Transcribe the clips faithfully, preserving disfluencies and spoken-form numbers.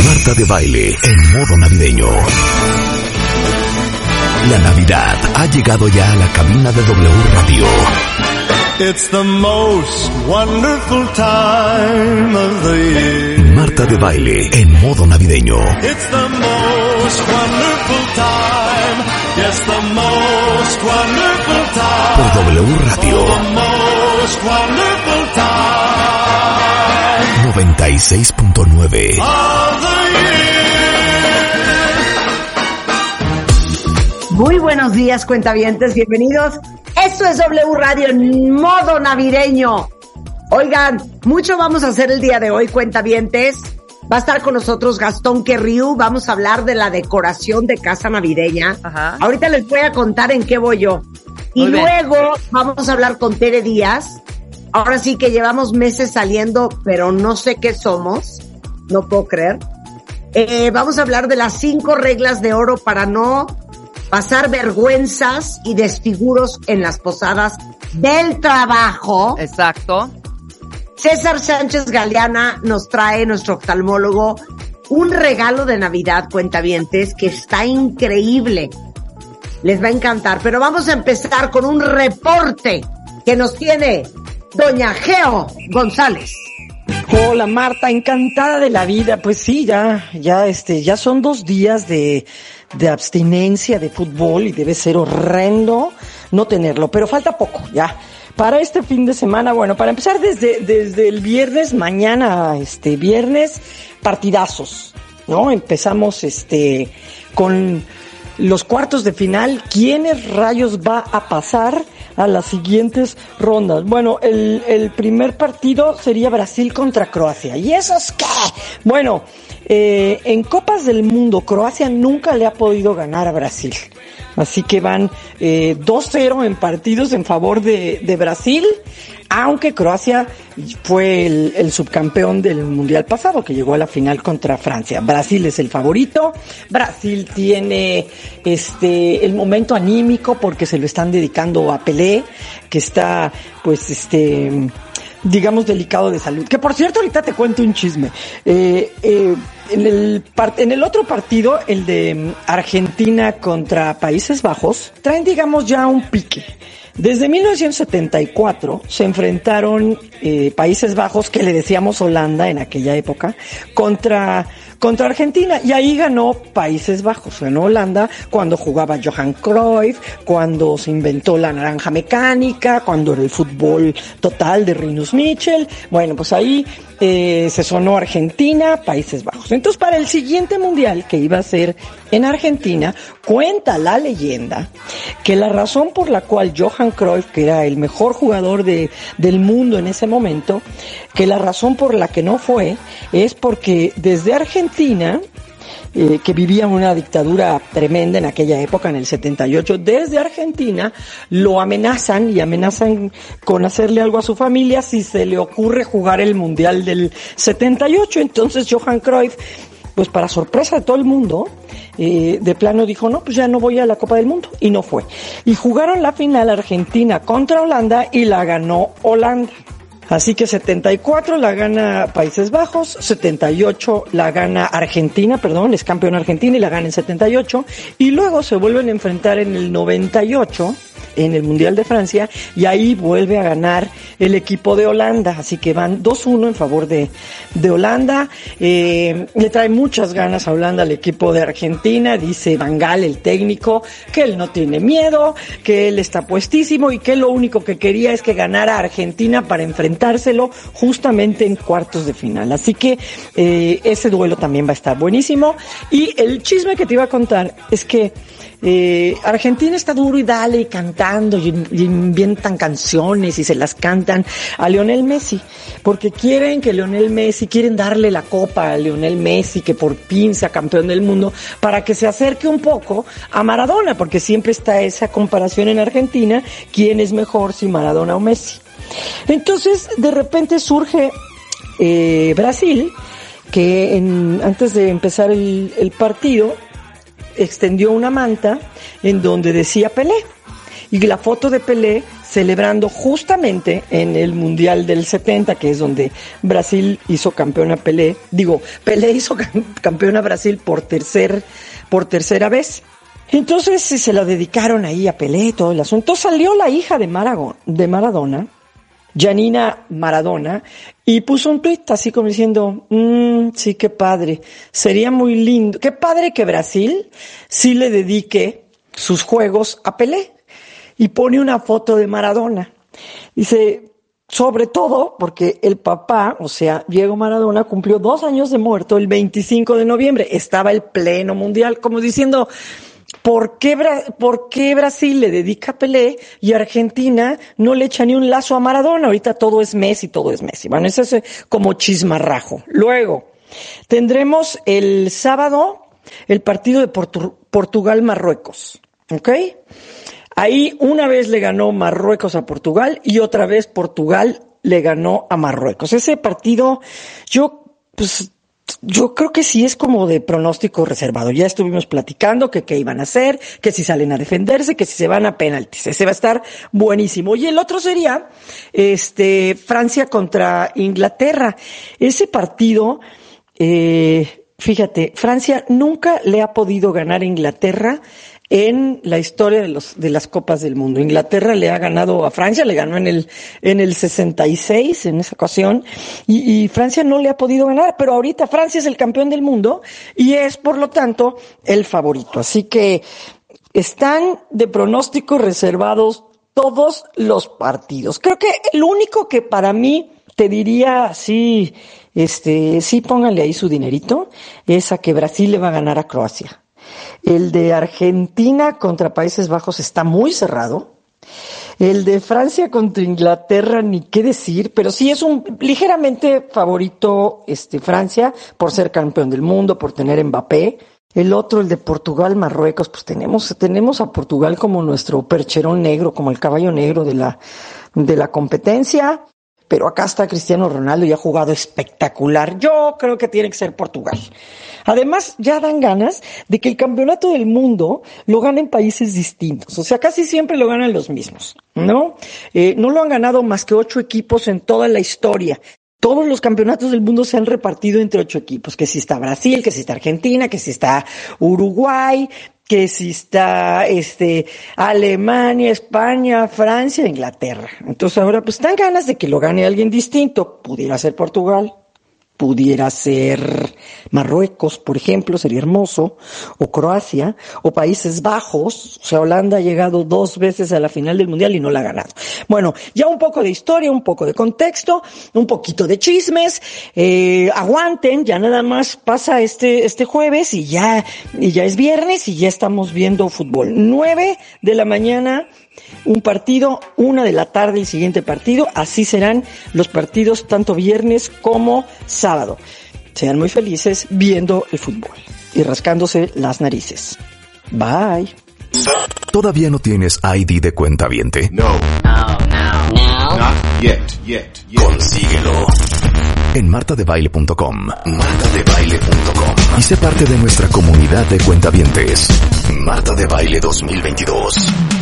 Marta de Baile en modo navideño. La Navidad ha llegado ya a la cabina de W Radio. It's the most wonderful time of the year. Marta de Baile en modo navideño. It's the most wonderful time. Yes, the most wonderful time. Por W Radio. Oh, the most wonderful time. noventa y seis punto nueve. Of the year. Muy buenos días, cuentavientes, bienvenidos. Esto es W Radio en modo navideño. Oigan, mucho vamos a hacer el día de hoy, cuentavientes. Va a estar con nosotros Gastón Querriu. Vamos a hablar de la decoración de casa navideña. Ajá. Ahorita les voy a contar en qué voy yo. Y Muy bien. luego vamos a hablar con Tere Díaz. Ahora sí que llevamos meses saliendo, pero no sé qué somos. No puedo creer. Eh, vamos a hablar de las cinco reglas de oro para no pasar vergüenzas y desfiguros en las posadas del trabajo. Exacto. César Sánchez Galeana nos trae, nuestro oftalmólogo, un regalo de Navidad, cuentavientes, que está increíble. Les va a encantar, pero vamos a empezar con un reporte que nos tiene doña Geo González. Hola Marta, encantada de la vida. Pues sí, ya, ya este, ya son dos días de, de abstinencia de fútbol y debe ser horrendo no tenerlo, pero falta poco, ya. Para este fin de semana, bueno, para empezar desde, desde el viernes, mañana, este, viernes, partidazos, ¿no? Empezamos, este, con los cuartos de final. ¿Quiénes rayos va a pasar a las siguientes rondas? Bueno, el, el primer partido sería Brasil contra Croacia. ¿Y eso es qué? Bueno, eh, en Copas del Mundo, Croacia nunca le ha podido ganar a Brasil. Así que van eh, dos cero en partidos en favor de, de Brasil, aunque Croacia fue el, el subcampeón del Mundial pasado, que llegó a la final contra Francia. Brasil es el favorito. Brasil tiene este el momento anímico porque se lo están dedicando a Pelé, que está pues este digamos delicado de salud. Que por cierto, ahorita te cuento un chisme. Eh, eh, en el part- en el otro partido, el de Argentina contra Países Bajos, traen digamos ya un pique. Desde mil novecientos setenta y cuatro se enfrentaron eh, Países Bajos, que le decíamos Holanda en aquella época, contra contra Argentina, y ahí ganó Países Bajos, ganó Holanda cuando jugaba Johan Cruyff, cuando se inventó la naranja mecánica, cuando era el fútbol total de Rinus Michel. Bueno, pues ahí eh, se sonó Argentina, Países Bajos. Entonces, para el siguiente mundial, que iba a ser en Argentina, cuenta la leyenda que la razón por la cual Johan Cruyff, que era el mejor jugador de, del mundo en ese momento, que la razón por la que no fue es porque desde Argentina, eh, que vivía una dictadura tremenda en aquella época, en el setenta y ocho, desde Argentina lo amenazan y amenazan con hacerle algo a su familia si se le ocurre jugar el Mundial del setenta y ocho. Entonces Johan Cruyff, pues para sorpresa de todo el mundo, eh, de plano dijo, no, pues ya no voy a la Copa del Mundo, y no fue. Y jugaron la final Argentina contra Holanda y la ganó Holanda. Así que setenta y cuatro la gana Países Bajos, setenta y ocho la gana Argentina, perdón, es campeón Argentina y la gana en setenta y ocho, y luego se vuelven a enfrentar en el noventa y ocho, en el Mundial de Francia, y ahí vuelve a ganar el equipo de Holanda, así que van dos uno en favor de, de Holanda. Eh, le trae muchas ganas a Holanda al equipo de Argentina, dice Van Gaal, el técnico, que él no tiene miedo, que él está puestísimo y que lo único que quería es que ganara Argentina para enfrentárselo justamente en cuartos de final. Así que eh, ese duelo también va a estar buenísimo. Y el chisme que te iba a contar es que Eh, Argentina está duro y dale y cantando y, y inventan canciones y se las cantan a Lionel Messi, porque quieren que Lionel Messi, quieren darle la copa a Lionel Messi, que por fin sea campeón del mundo, para que se acerque un poco a Maradona, porque siempre está esa comparación en Argentina, ¿quién es mejor, si Maradona o Messi? Entonces, de repente surge eh, Brasil, que en, antes de empezar el, el partido, extendió una manta en donde decía Pelé, y la foto de Pelé celebrando justamente en el Mundial del setenta, que es donde Brasil hizo campeón a Pelé. Digo, Pelé hizo campeón a Brasil por tercer, por tercera vez. Entonces se la dedicaron ahí a Pelé y todo el asunto. Salió la hija de, Marago, de Maradona, Janina Maradona, y puso un tuit así como diciendo, mmm, sí, qué padre, sería muy lindo, qué padre que Brasil sí le dedique sus juegos a Pelé. Y pone una foto de Maradona. Dice, sobre todo porque el papá, o sea, Diego Maradona, cumplió dos años de muerto el veinticinco de noviembre. Estaba el pleno mundial, como diciendo, ¿por qué, Bra- ¿por qué Brasil le dedica a Pelé y Argentina no le echa ni un lazo a Maradona? Ahorita todo es Messi, todo es Messi. Bueno, eso es como chismarrajo. Luego, tendremos el sábado el partido de Portu- Portugal-Marruecos. ¿Ok? Ahí una vez le ganó Marruecos a Portugal y otra vez Portugal le ganó a Marruecos. Ese partido, yo, pues, yo creo que sí es como de pronóstico reservado. Ya estuvimos platicando que qué iban a hacer, que si salen a defenderse, que si se van a penaltis. Ese va a estar buenísimo. Y el otro sería, este, Francia contra Inglaterra. Ese partido, eh, fíjate, Francia nunca le ha podido ganar a Inglaterra en la historia de los de las Copas del Mundo. Inglaterra le ha ganado a Francia, le ganó en el en el sesenta y seis en esa ocasión, y, y Francia no le ha podido ganar, pero ahorita Francia es el campeón del mundo y es, por lo tanto, el favorito. Así que están de pronósticos reservados todos los partidos. Creo que el único que para mí te diría, sí, este, sí, pónganle ahí su dinerito, es a que Brasil le va a ganar a Croacia. El de Argentina contra Países Bajos está muy cerrado. El de Francia contra Inglaterra, ni qué decir, pero sí es un ligeramente favorito, este, Francia, por ser campeón del mundo, por tener Mbappé. El otro, el de Portugal, Marruecos, pues tenemos, tenemos a Portugal como nuestro percherón negro, como el caballo negro de la, de la competencia. Pero acá está Cristiano Ronaldo y ha jugado espectacular. Yo creo que tiene que ser Portugal. Además, ya dan ganas de que el campeonato del mundo lo ganen países distintos. O sea, casi siempre lo ganan los mismos, ¿no? Eh, no lo han ganado más que ocho equipos en toda la historia. Todos los campeonatos del mundo se han repartido entre ocho equipos. Que si está Brasil, que si está Argentina, que si está Uruguay, que si está este Alemania, España, Francia, Inglaterra. Entonces ahora pues dan ganas de que lo gane alguien distinto. Pudiera ser Portugal, pudiera ser Marruecos, por ejemplo, sería hermoso, o Croacia, o Países Bajos. O sea, Holanda ha llegado dos veces a la final del Mundial y no la ha ganado. Bueno, ya un poco de historia, un poco de contexto, un poquito de chismes, eh, aguanten, ya nada más pasa este, este jueves y ya, y ya es viernes y ya estamos viendo fútbol. Nueve de la mañana, un partido, una de la tarde el siguiente partido, así serán los partidos tanto viernes como sábado. Sean muy felices viendo el fútbol y rascándose las narices. Bye. ¿Todavía no tienes I D de cuentaviente? No. No, no, no. Not yet, yet, yet. Consíguelo en marta de baile punto com. marta de baile punto com. Y sé parte de nuestra comunidad de cuentavientes. Marta de Baile dos mil veintidós.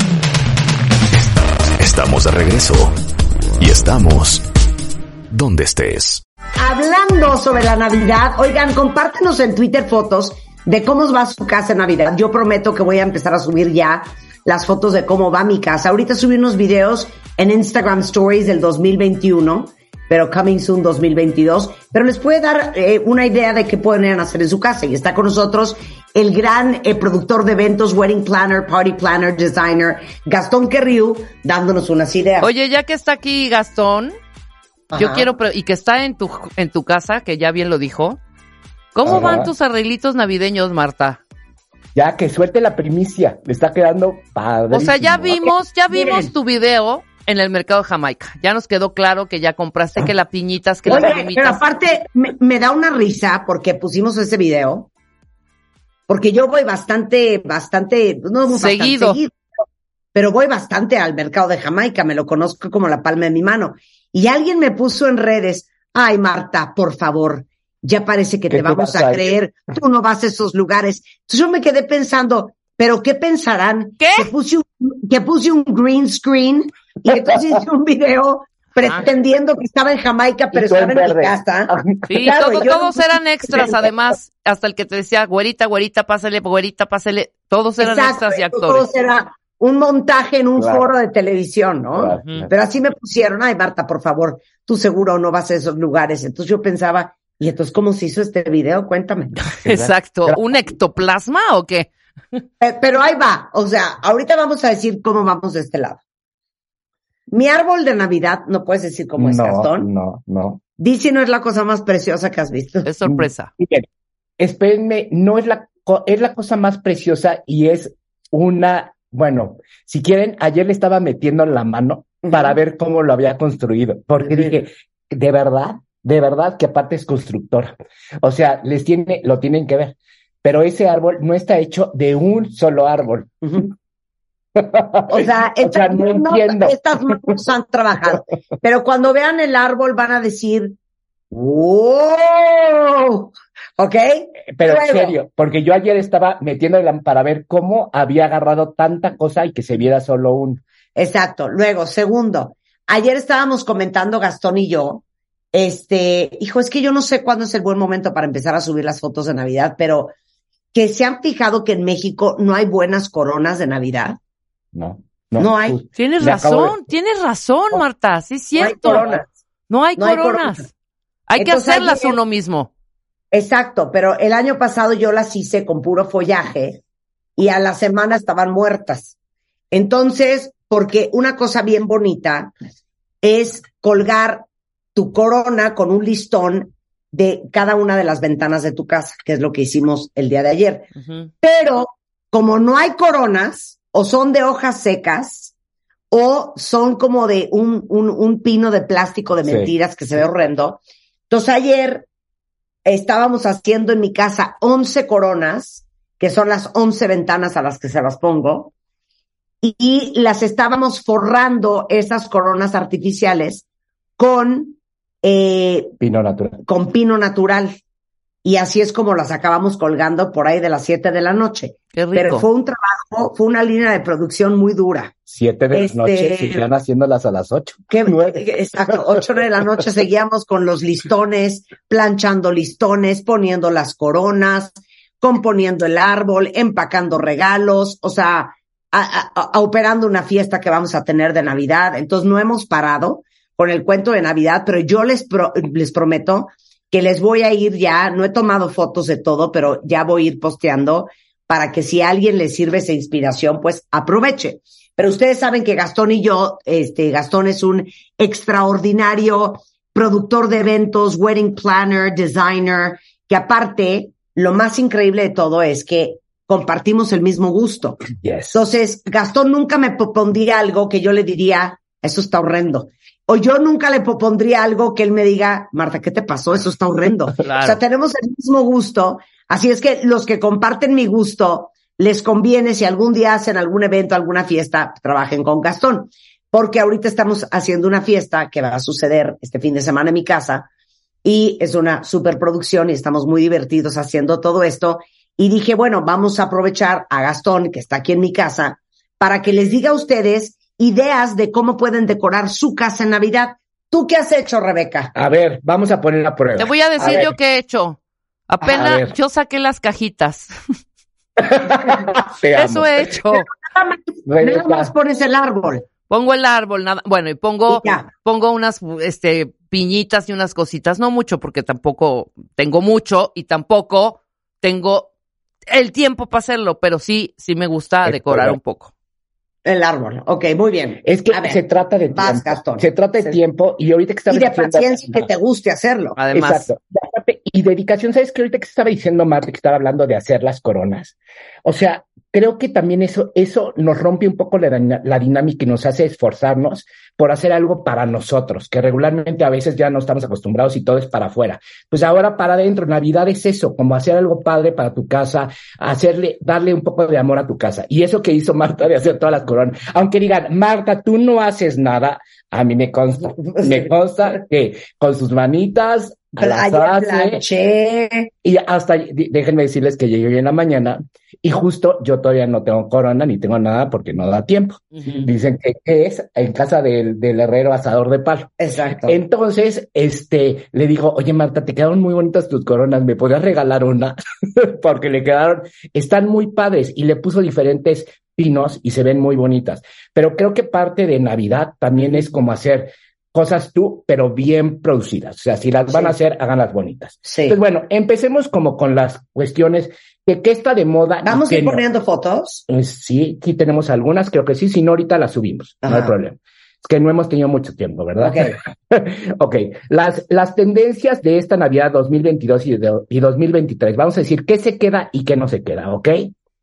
Estamos de regreso. Y estamos donde estés. Hablando sobre la Navidad, oigan, compártenos en Twitter fotos de cómo va su casa en Navidad. Yo prometo que voy a empezar a subir ya las fotos de cómo va mi casa. Ahorita subí unos videos en Instagram Stories del dos mil veintiuno, pero coming soon dos mil veintidós. Pero les puede dar eh, una idea de qué pueden hacer en su casa. Y está con nosotros el gran eh, productor de eventos, wedding planner, party planner, designer, Gastón Querriu, dándonos unas ideas. Oye, ya que está aquí Gastón, Ajá. yo quiero, pre- y que está en tu, en tu casa, que ya bien lo dijo, ¿cómo Ajá. van tus arreglitos navideños, Marta? Ya, que suelte la primicia. Le está quedando padrísimo. O sea, ya vimos, ya vimos Miren. tu video en el mercado de Jamaica. Ya nos quedó claro que ya compraste que las piñitas, que las Oye, pero gomitas. aparte me, me da una risa porque pusimos ese video, porque yo voy bastante, bastante, no bastante Seguido. seguido, pero voy bastante al mercado de Jamaica, me lo conozco como la palma de mi mano. Y alguien me puso en redes, ay Marta, por favor, ya parece que ¿Qué te te vamos pasa? a creer, tú no vas a esos lugares. Entonces yo me quedé pensando, ¿pero qué pensarán? ¿Qué? Que puse un, que puse un green screen Y entonces hice un video pretendiendo que estaba en Jamaica, pero estaba en, en mi casa. Sí, claro, todo, yo todos no... eran extras, además, hasta el que te decía, güerita, güerita, pásale, güerita, pásale, todos eran Exacto, extras y actores. Todos era un montaje en un Claro. foro de televisión, ¿no? Claro. Ujú. Pero así me pusieron, ay Marta, por favor, tú seguro no vas a esos lugares. Entonces yo pensaba, ¿y entonces cómo se hizo este video? Cuéntame. Exacto. ¿Un ectoplasma o qué? Eh, Pero ahí va, o sea, ahorita vamos a decir cómo vamos de este lado. Mi árbol de Navidad, no puedes decir cómo es, no, Gastón. no, no. Dice no es la cosa más preciosa que has visto. Es sorpresa. Miren, espérenme, no es la, co- es la cosa más preciosa y es una, bueno, si quieren, ayer le estaba metiendo la mano Ujú. para ver cómo lo había construido, porque Ujú. dije, de verdad, de verdad que aparte es constructora. O sea, les tiene, lo tienen que ver. Pero ese árbol no está hecho de un solo árbol. Ujú. O sea, O sea, no entiendo. estas manos han trabajado. Pero cuando vean el árbol van a decir, ¡wow! ¿Ok? Pero en Luego. serio, porque yo ayer estaba metiéndole para ver cómo había agarrado tanta cosa y que se viera solo un. Exacto. Luego, segundo, ayer estábamos comentando Gastón y yo, este, hijo, es que yo no sé cuándo es el buen momento para empezar a subir las fotos de Navidad, pero que se han fijado que en México no hay buenas coronas de Navidad. No, No hay. pues, Tienes le acabo razón, tienes razón, Marta, sí es No hay cierto. coronas. No hay No hay coronas. coronas. Hay que Entonces, hacerlas ayer- uno mismo. Exacto, pero el año pasado yo las hice con puro follaje y a la semana estaban muertas. Entonces, porque una cosa bien bonita es colgar tu corona con un listón de cada una de las ventanas de tu casa, que es lo que hicimos el día de ayer. Ujú. Pero como no hay coronas, o son de hojas secas, o son como de un, un, un pino de plástico de Sí. mentiras que se ve horrendo. Entonces ayer estábamos haciendo en mi casa once coronas, que son las once ventanas a las que se las pongo, y, y las estábamos forrando esas coronas artificiales con, eh, pino natural. con pino natural. Y así es como las acabamos colgando por ahí de las siete de la noche. Qué rico. Pero fue un trabajo, fue una línea de producción muy dura. Siete de Este- la noche, siguen haciéndolas a las ocho. Que, Nueve. exacto, ocho de la noche seguíamos con los listones, planchando listones, poniendo las coronas, componiendo el árbol, empacando regalos, o sea, a, a- a- operando una fiesta que vamos a tener de Navidad. Entonces no hemos parado con el cuento de Navidad, pero yo les, pro- les prometo que les voy a ir ya, no he tomado fotos de todo, pero ya voy a ir posteando para que si a alguien le sirve esa inspiración, pues aproveche. Pero ustedes saben que Gastón y yo, este, Gastón es un extraordinario productor de eventos, wedding planner, designer, que aparte, lo más increíble de todo es que compartimos el mismo gusto. Yes. Entonces, Gastón nunca me propondría algo que yo le diría, eso está horrendo. O yo nunca le propondría algo que él me diga, Marta, ¿qué te pasó? Eso está horrendo. Claro. O sea, tenemos el mismo gusto. Así es que los que comparten mi gusto, les conviene si algún día hacen algún evento, alguna fiesta, trabajen con Gastón. Porque ahorita estamos haciendo una fiesta que va a suceder este fin de semana en mi casa y es una superproducción y estamos muy divertidos haciendo todo esto. Y dije, bueno, vamos a aprovechar a Gastón, que está aquí en mi casa, para que les diga a ustedes ideas de cómo pueden decorar su casa en Navidad. ¿Tú qué has hecho, Rebeca? A ver, vamos a poner la prueba. Te voy a decir ver. yo qué he hecho. A Apenas ver. yo saqué las cajitas. Te amo. Eso he hecho. Nada más, Rebeca. nada más pones el árbol. Pongo el árbol, nada, bueno, y pongo, Y ya. pongo unas, este, piñitas y unas cositas, no mucho, porque tampoco tengo mucho y tampoco tengo el tiempo para hacerlo, pero sí, sí me gusta Es decorar correcto. un poco. El árbol. Ok, muy bien. Es que A ver, se trata de vas, tiempo. Gastón. Se trata de Se- tiempo y ahorita que estaba Y de diciendo- paciencia y que te guste hacerlo. Además, Exacto. Y aparte- Y dedicación, ¿sabes qué? Ahorita que estaba diciendo Marta, que estaba hablando de hacer las coronas. O sea, creo que también eso, eso nos rompe un poco la, dina- la dinámica y nos hace esforzarnos por hacer algo para nosotros, que regularmente a veces ya no estamos acostumbrados y todo es para afuera. Pues ahora para adentro, Navidad es eso, como hacer algo padre para tu casa, hacerle, darle un poco de amor a tu casa. Y eso que hizo Marta de hacer todas las coronas, aunque digan, Marta, tú no haces nada, a mí me consta, me consta que con sus manitas a las Ayer doce, planché. y hasta, déjenme decirles que llegué hoy en la mañana y justo yo todavía no tengo corona ni tengo nada porque no da tiempo. Ujú. Dicen que es en casa del, del herrero asador de palo. Exacto. Entonces, este, le digo, oye Marta, te quedaron muy bonitas tus coronas, ¿me podrías regalar una? Porque le quedaron, están muy padres y le puso diferentes pinos y se ven muy bonitas. Pero creo que parte de Navidad también es como hacer cosas tú, pero bien producidas. O sea, si las van Sí. a hacer, háganlas bonitas. Sí. Entonces, bueno, empecemos como con las cuestiones de qué está de moda. y Vamos a qué ir no. poniendo fotos. Pues sí, aquí tenemos algunas, creo que sí, si no ahorita las subimos, no hay Ajá. problema. Es que no hemos tenido mucho tiempo, ¿verdad? Ok. Ok, las, las tendencias de esta Navidad dos mil veintidós y, de, y dos mil veintitrés, vamos a decir qué se queda y qué no se queda, ¿ok?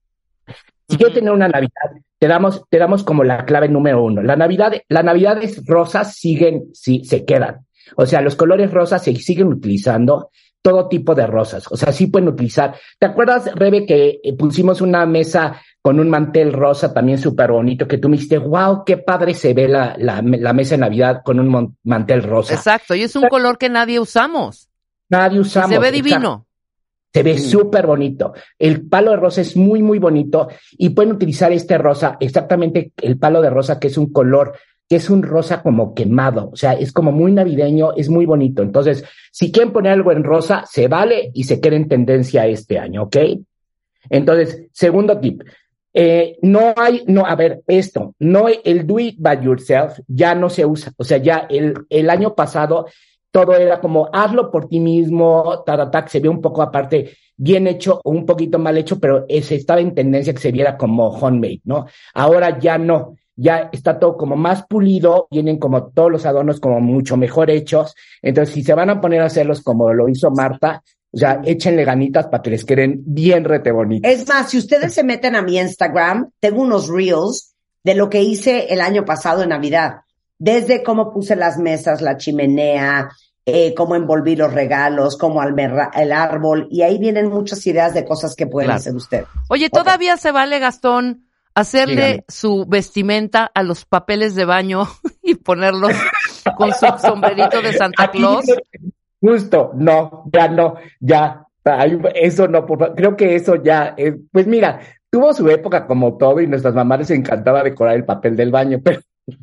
Si Ujú. quieres tener una Navidad, te damos, te damos como la clave número uno. La Navidad, las Navidades rosas siguen, sí, se quedan. O sea, los colores rosas se siguen utilizando, todo tipo de rosas. O sea, sí pueden utilizar. ¿Te acuerdas, Rebe, que eh, pusimos una mesa con un mantel rosa también súper bonito, que tú me dijiste, wow, qué padre se ve la, la, la mesa de Navidad con un mon- mantel rosa? Exacto, y es un color que nadie usamos. Nadie Y usamos. se ve exacto. divino. Se ve súper bonito. El palo de rosa es muy, muy bonito y pueden utilizar este rosa, exactamente el palo de rosa, que es un color, que es un rosa como quemado. O sea, es como muy navideño, es muy bonito. Entonces, si quieren poner algo en rosa, se vale y se queda en tendencia este año, ¿ok? Entonces, segundo tip. Eh, no hay, no, a ver, esto, no, el do it by yourself ya no se usa. O sea, ya el, el año pasado todo era como hazlo por ti mismo, taratac, se vio un poco aparte bien hecho o un poquito mal hecho, pero ese estaba en tendencia que se viera como homemade, ¿no? Ahora ya no, ya está todo como más pulido, vienen como todos los adornos como mucho mejor hechos. Entonces, si se van a poner a hacerlos como lo hizo Marta, o sea, échenle ganitas para que les queden bien rete bonitos. Es más, si ustedes se meten a mi Instagram, tengo unos reels de lo que hice el año pasado en Navidad. Desde cómo puse las mesas, la chimenea, eh, cómo envolví los regalos, cómo almerra el árbol, y ahí vienen muchas ideas de cosas que pueden Claro. hacer usted. Oye, ¿todavía se vale, Gastón, hacerle Dígame. su vestimenta a los papeles de baño y ponerlos con su sombrerito de Santa Aquí Claus? dice- Justo, no, ya no, ya, ay, eso no, por favor, creo que eso ya, eh, pues mira, tuvo su época como todo y nuestras mamás les encantaba decorar el papel del baño, pero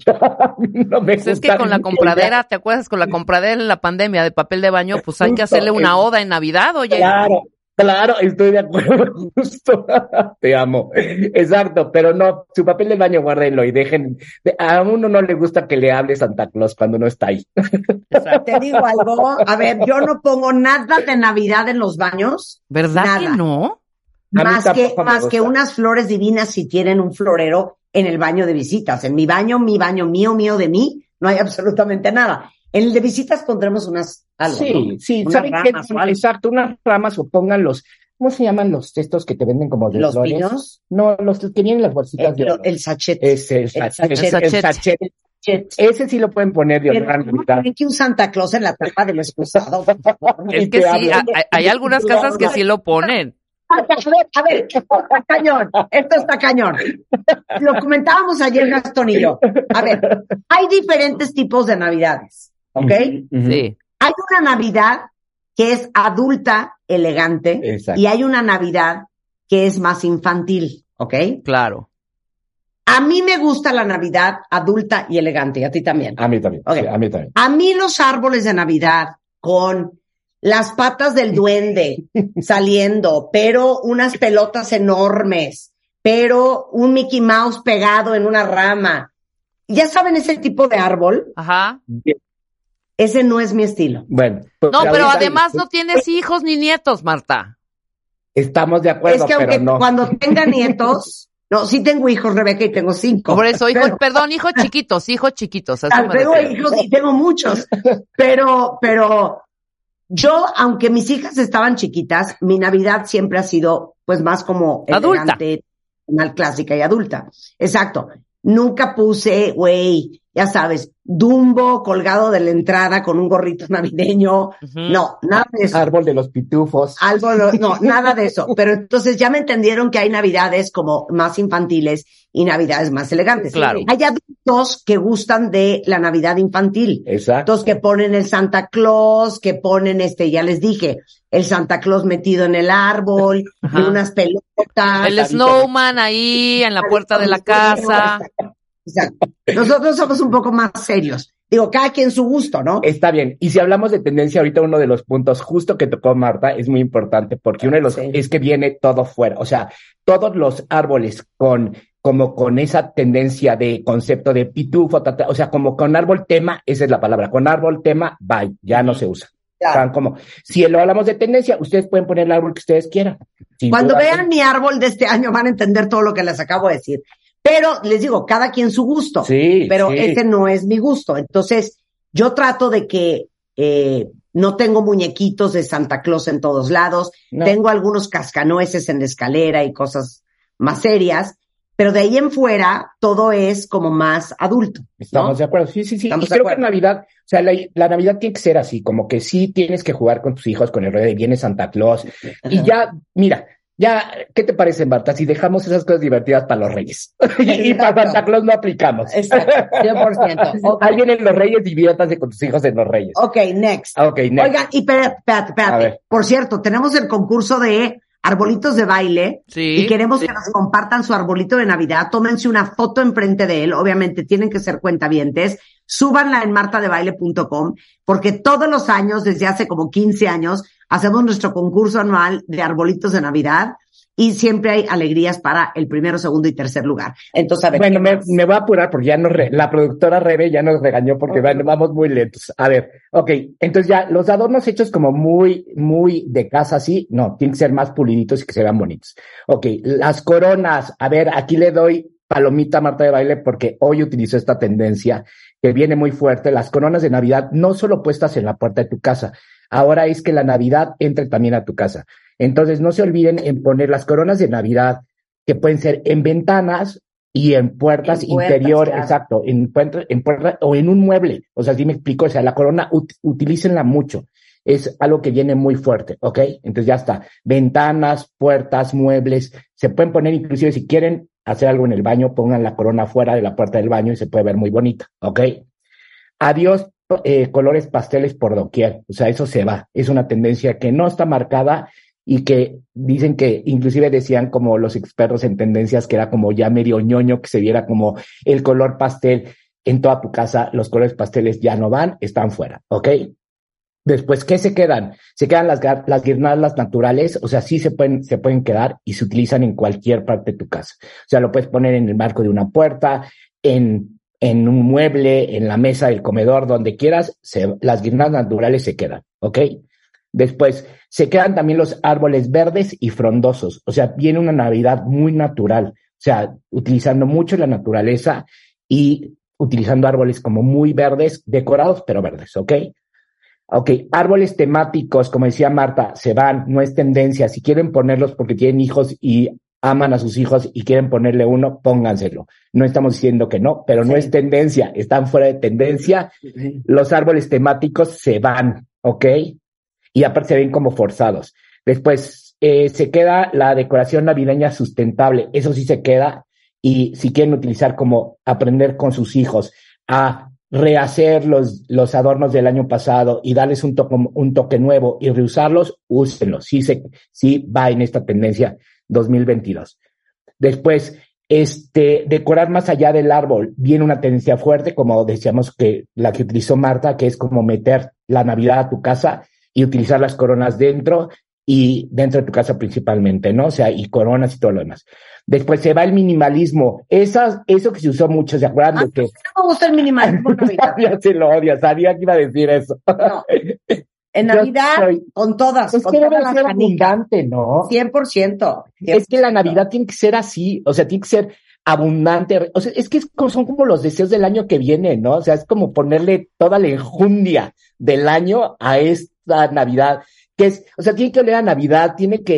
ya no me Pues es que gusta. con la compradera, ¿te acuerdas? Con la compradera en la pandemia de papel de baño, pues hay que Justo, hacerle una es- oda en Navidad, oye. Claro, claro, estoy de acuerdo, justo, te amo, exacto, pero no, su papel del baño guárdenlo y dejen, a uno no le gusta que le hable Santa Claus cuando no está ahí. Te digo algo, a ver, yo no pongo nada de Navidad en los baños, ¿Verdad nada. que no? A mí más que, tampoco me más que gusta. unas flores divinas si tienen un florero en el baño de visitas. En mi baño, mi baño mío, mío de mí, no hay absolutamente nada. En el de visitas pondremos unas, algo, Sí, ¿no? sí, Unas ¿saben qué? ramas o algo. Exacto, unas ramas o pongan los, ¿cómo se llaman los estos que te venden como de ¿Los flores? pinos? No, los que vienen en las bolsitas El, de oro. el sachet. Ese, el sachet, sachet. el El sachet. sachet. Ese sí lo pueden poner de Pero honor. ¿cómo creen que un Santa Claus en la tapa de lo excusado? Es que sí, hay, hay algunas casas que sí lo ponen. A ver, a ver, esto está cañón, esto está cañón. Lo comentábamos ayer Gastón y yo. A ver, hay diferentes tipos de Navidades, ¿ok? Sí. Hay una Navidad que es adulta, elegante, Exacto. y hay una Navidad que es más infantil, ¿ok? Claro. A mí me gusta la Navidad adulta y elegante, y a ti también. A mí también, Ok. sí, a mí también. A mí los árboles de Navidad con las patas del duende saliendo, pero unas pelotas enormes, pero un Mickey Mouse pegado en una rama. Ya saben ese tipo de árbol, Ajá. ese no es mi estilo. Bueno. pues No, pero ahorita además no tienes hijos ni nietos, Marta. estamos de acuerdo, Es que aunque pero no. cuando tenga nietos, no, sí tengo hijos, Rebeca, y tengo cinco. Por eso, hijos, Pero- perdón, hijos chiquitos, hijos chiquitos. a eso Ah, me tengo refiero. hijos y tengo muchos, pero, pero yo, aunque mis hijas estaban chiquitas, mi Navidad siempre ha sido, pues, más como Adulta. elegante, más clásica y adulta. Exacto. Nunca puse, güey, ya sabes, Dumbo colgado de la entrada con un gorrito navideño. Uh-huh. No, nada de eso. Árbol de los pitufos. Árbol, no, nada de eso. Pero entonces ya me entendieron que hay navidades como más infantiles y navidades más elegantes. Claro. Hay adultos que gustan de la Navidad infantil. Exacto. Entonces que ponen el Santa Claus, que ponen este, ya les dije, el Santa Claus metido en el árbol, y unas pelotas. El snowman ahí en la puerta de la casa. Exacto. Nosotros somos un poco más serios. Digo, cada quien su gusto, ¿no? Está bien. Y si hablamos de tendencia, ahorita uno de los puntos justo que tocó Marta es muy importante porque uno de los sí. es que viene todo fuera. O sea, todos los árboles con como con esa tendencia de concepto de pitufo, tata, o sea, como con árbol tema, esa es la palabra. Con árbol tema, bye, ya no se usa. Claro. Como, si lo hablamos de tendencia, ustedes pueden poner el árbol que ustedes quieran. Cuando vean que... mi árbol de este año van a entender todo lo que les acabo de decir. Pero les digo, cada quien su gusto. Sí, pero sí. ese no es mi gusto. Entonces, yo trato de que eh, no tengo muñequitos de Santa Claus en todos lados. No. Tengo algunos cascanueces en la escalera y cosas más serias. Pero de ahí en fuera, todo es como más adulto, ¿no? Estamos de acuerdo. Sí, sí, sí. Estamos y creo que en Navidad, o sea, la, la Navidad tiene que ser así, como que sí tienes que jugar con tus hijos, con el rollo de viene Santa Claus. Y ya, mira, ya, ¿qué te parece, Marta? Si dejamos esas cosas divertidas para los Reyes. y, y para Santa Claus no aplicamos. Exacto, cien por ciento. Okay. Ahí vienen los Reyes, diviértanse con tus hijos en los Reyes. Ok, next. Ok, next. Oigan, y espérate, espérate, espérate. Por cierto, tenemos el concurso de arbolitos de baile. Sí, y queremos sí. que nos compartan su arbolito de Navidad. Tómense una foto enfrente de él. Obviamente tienen que ser cuentavientes. Súbanla en marta de baile punto com porque todos los años, desde hace como quince años, hacemos nuestro concurso anual de arbolitos de Navidad y siempre hay alegrías para el primero, segundo y tercer lugar. Entonces, a ver. Bueno, me, me voy a apurar porque ya nos re, la productora Rebe ya nos regañó porque okay. van, vamos muy lentos. A ver, ok, entonces ya los adornos hechos como muy, muy de casa, así, no, tienen que ser más puliditos y que se vean bonitos. Ok, las coronas, a ver, aquí le doy palomita a Marta de Baile porque hoy utilizó esta tendencia que viene muy fuerte. Las coronas de Navidad no solo puestas en la puerta de tu casa, ahora es que la Navidad entre también a tu casa. Entonces, no se olviden en poner las coronas de Navidad, que pueden ser en ventanas y en puertas, en puertas interior, claro. exacto, en puertas, en puertas o en un mueble. O sea, sí me explico, o sea, la corona, ut- utilícenla mucho. Es algo que viene muy fuerte, ¿ok? Entonces ya está. Ventanas, puertas, muebles, se pueden poner inclusive si quieren hacer algo en el baño, pongan la corona fuera de la puerta del baño y se puede ver muy bonita, ¿ok? Adiós, eh, colores pasteles por doquier. O sea, eso se va. Es una tendencia que no está marcada y que dicen que inclusive decían como los expertos en tendencias que era como ya medio ñoño que se viera como el color pastel en toda tu casa. Los colores pasteles ya no van, están fuera, ¿ok? Después, ¿qué se quedan? Se quedan las, las guirnaldas naturales, o sea, sí se pueden, se pueden quedar y se utilizan en cualquier parte de tu casa. O sea, lo puedes poner en el marco de una puerta, en, en un mueble, en la mesa del comedor, donde quieras, se, las guirnaldas naturales se quedan, ¿ok? Después, se quedan también los árboles verdes y frondosos. O sea, viene una Navidad muy natural. O sea, utilizando mucho la naturaleza y utilizando árboles como muy verdes, decorados, pero verdes, ¿ok? Ok, árboles temáticos, como decía Marta, se van, no es tendencia. Si quieren ponerlos porque tienen hijos y aman a sus hijos y quieren ponerle uno, pónganselo. No estamos diciendo que no, pero sí. No es tendencia. Están fuera de tendencia. Sí. Los árboles temáticos se van, ¿ok? Y aparte se ven como forzados. Después, eh, se queda la decoración navideña sustentable. Eso sí se queda. Y si quieren utilizar como aprender con sus hijos a rehacer los, los adornos del año pasado y darles un toque, un toque nuevo y reusarlos, úsenlos. Sí, se, sí va en esta tendencia dos mil veintidós. Después, este, decorar más allá del árbol. Viene una tendencia fuerte, como decíamos que la que utilizó Marta, que es como meter la Navidad a tu casa y utilizar las coronas dentro y dentro de tu casa principalmente, ¿no? O sea, y coronas y todo lo demás. Después se va el minimalismo. Esas, eso que se usó mucho, ¿se acuerdan ah, de que? No me gusta el minimalismo en Navidad. Ya se lo odia, sabía que iba a decir eso. No. En Navidad, soy, con todas. Es con que todas debe ser abundante, ¿no? cien por ciento. Es que la Navidad tiene que ser así, o sea, tiene que ser abundante. O sea, es que es, son como los deseos del año que viene, ¿no? O sea, es como ponerle toda la enjundia del año a esta Navidad, que es, o sea, tiene que oler a Navidad, tiene que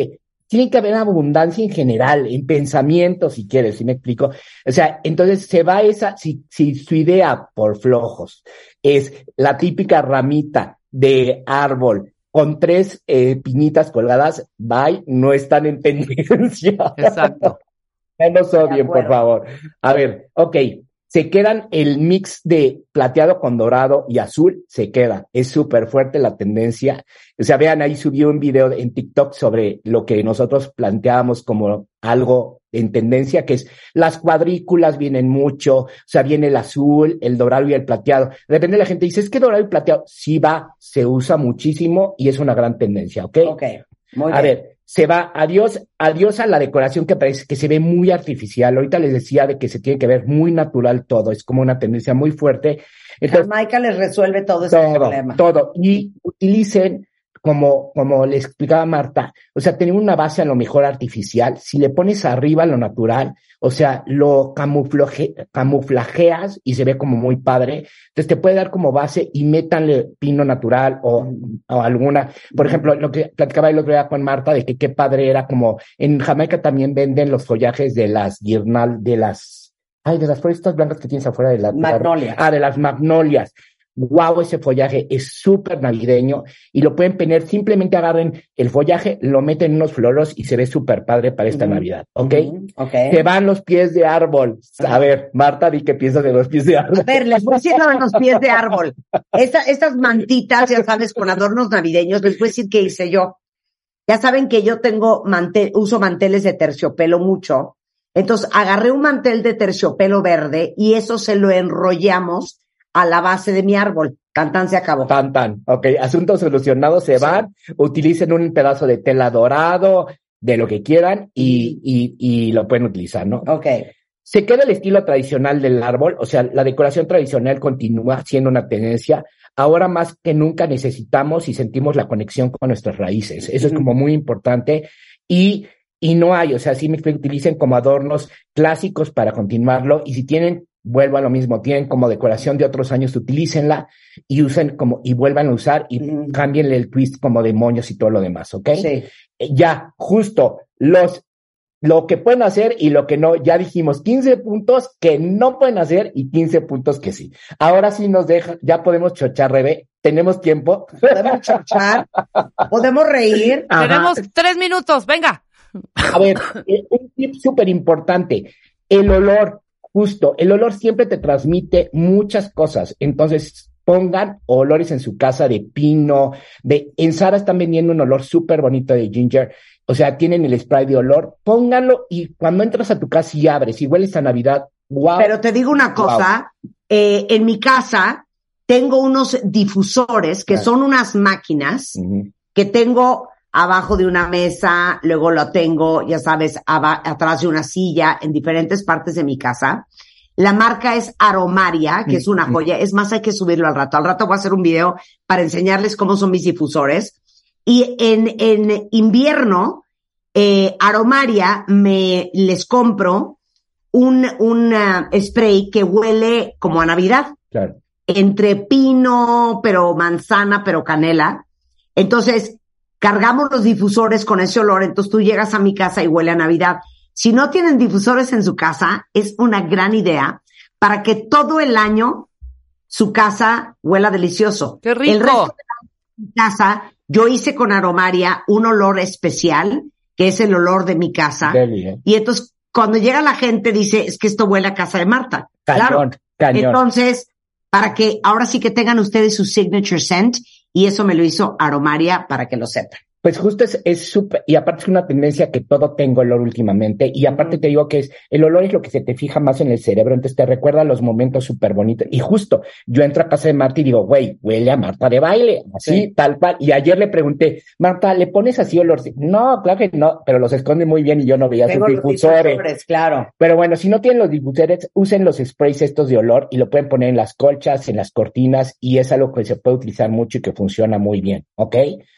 tiene que haber abundancia en general, en pensamiento, si quieres, ¿sí me explico? O sea, entonces se va esa, si, si su idea, por flojos, es la típica ramita de árbol con tres eh, piñitas colgadas, bye, no están en tendencia. Exacto. No nos odien, por favor. A ver, ok. Se quedan el mix de plateado con dorado y azul, se queda. Es súper fuerte la tendencia. O sea, vean, ahí subí un video en TikTok sobre lo que nosotros planteábamos como algo en tendencia, que es las cuadrículas vienen mucho, o sea, viene el azul, el dorado y el plateado. De repente la gente dice, es que dorado y plateado, sí va, se usa muchísimo y es una gran tendencia, ¿ok? Ok, muy A bien. ver, se va, adiós, adiós a la decoración que parece que se ve muy artificial. Ahorita les decía de que se tiene que ver muy natural todo, es como una tendencia muy fuerte. Entonces, Jamaica les resuelve todo ese todo, problema. todo. Y utilicen, como, como le explicaba Marta, o sea, tener una base a lo mejor artificial. Si le pones arriba lo natural, o sea, lo camuflaje, camuflajeas y se ve como muy padre. Entonces te puede dar como base y métanle pino natural o, o alguna. Por ejemplo, lo que platicaba el otro día con Marta de que qué padre era como en Jamaica también venden los follajes de las guirnal, de las, ay, de las florestas blancas que tienes afuera de la Magnolias. Ah, de las magnolias. Wow, ese follaje es súper navideño y lo pueden poner, simplemente agarren el follaje, lo meten en unos floros y se ve súper padre para esta Ujú. Navidad, ¿ok? Ujú, ok. Se van los pies de árbol. A ver, Marta, di qué piensas de los pies de árbol. A ver, les voy a decir lo de los pies de árbol. Esta, estas mantitas, ya sabes, con adornos navideños, les voy a decir qué hice yo. Ya saben que yo tengo mantel, uso manteles de terciopelo mucho. Entonces agarré un mantel de terciopelo verde y eso se lo enrollamos a la base de mi árbol. Tan tan se acabó. Tan, tan. Ok, asunto solucionado, se Sí. van, utilicen un pedazo de tela dorado, de lo que quieran, y, y, y lo pueden utilizar, ¿no? Ok. Se queda el estilo tradicional del árbol, o sea, la decoración tradicional continúa siendo una tendencia. Ahora más que nunca necesitamos y sentimos la conexión con nuestras raíces. Eso es como muy importante. Y, y no hay, o sea, sí me utilicen como adornos clásicos para continuarlo. Y si tienen, vuelvo a lo mismo, tienen como decoración de otros años, utilícenla y usen como, y vuelvan a usar y Ujú. cámbienle el twist como demonios y todo lo demás, ¿ok? Sí. Eh, Ya, justo, los lo que pueden hacer y lo que no, ya dijimos quince puntos que no pueden hacer y quince puntos que sí. Ahora sí nos deja, ya podemos chochar, Rebe, tenemos tiempo. Podemos chochar, podemos reír. Ajá. Tenemos tres minutos, venga. A ver, eh, un tip súper importante, el olor, justo, el olor siempre te transmite muchas cosas, entonces pongan olores en su casa de pino, de, en Zara están vendiendo un olor súper bonito de ginger, o sea, tienen el spray de olor, pónganlo y cuando entras a tu casa y abres y hueles a Navidad, wow. Pero te digo una cosa, eh, en mi casa tengo unos difusores que Ah. son unas máquinas Ujú. que tengo abajo de una mesa, luego lo tengo, ya sabes, aba- atrás de una silla, en diferentes partes de mi casa. La marca es Aromaria, que es una Mm, mm. joya. Es más, hay que subirlo al rato. Al rato voy a hacer un video para enseñarles cómo son mis difusores. Y en, en invierno, eh, Aromaria me les compro un, un ah, spray que huele como a Navidad, Claro. entre pino, pero manzana, pero canela. Entonces, cargamos los difusores con ese olor, entonces tú llegas a mi casa y huele a Navidad. Si no tienen difusores en su casa, es una gran idea para que todo el año su casa huela delicioso. ¡Qué rico! El resto de mi casa, yo hice con Aromaria un olor especial, que es el olor de mi casa. Deli, ¿eh? Y entonces, cuando llega la gente, dice, es que esto huele a casa de Marta. Cañón, Claro. cañón. Entonces, para que ahora sí que tengan ustedes su signature scent, y eso me lo hizo Aromaria para que lo sepan. Pues justo es, es súper, y aparte es una tendencia que todo tengo olor últimamente, y aparte te digo que es, el olor es lo que se te fija más en el cerebro, entonces te recuerda los momentos súper bonitos, y justo, yo entro a casa de Marta y digo, güey, huele a Marta de baile, así, Sí. tal cual, y ayer le pregunté, Marta, ¿le pones así olor? No, claro que no, pero los esconde muy bien y yo no veía sus Tengo los difusores. difusores, claro. Pero bueno, si no tienen los difusores, usen los sprays estos de olor y lo pueden poner en las colchas, en las cortinas, y es algo que se puede utilizar mucho y que funciona muy bien, ¿ok?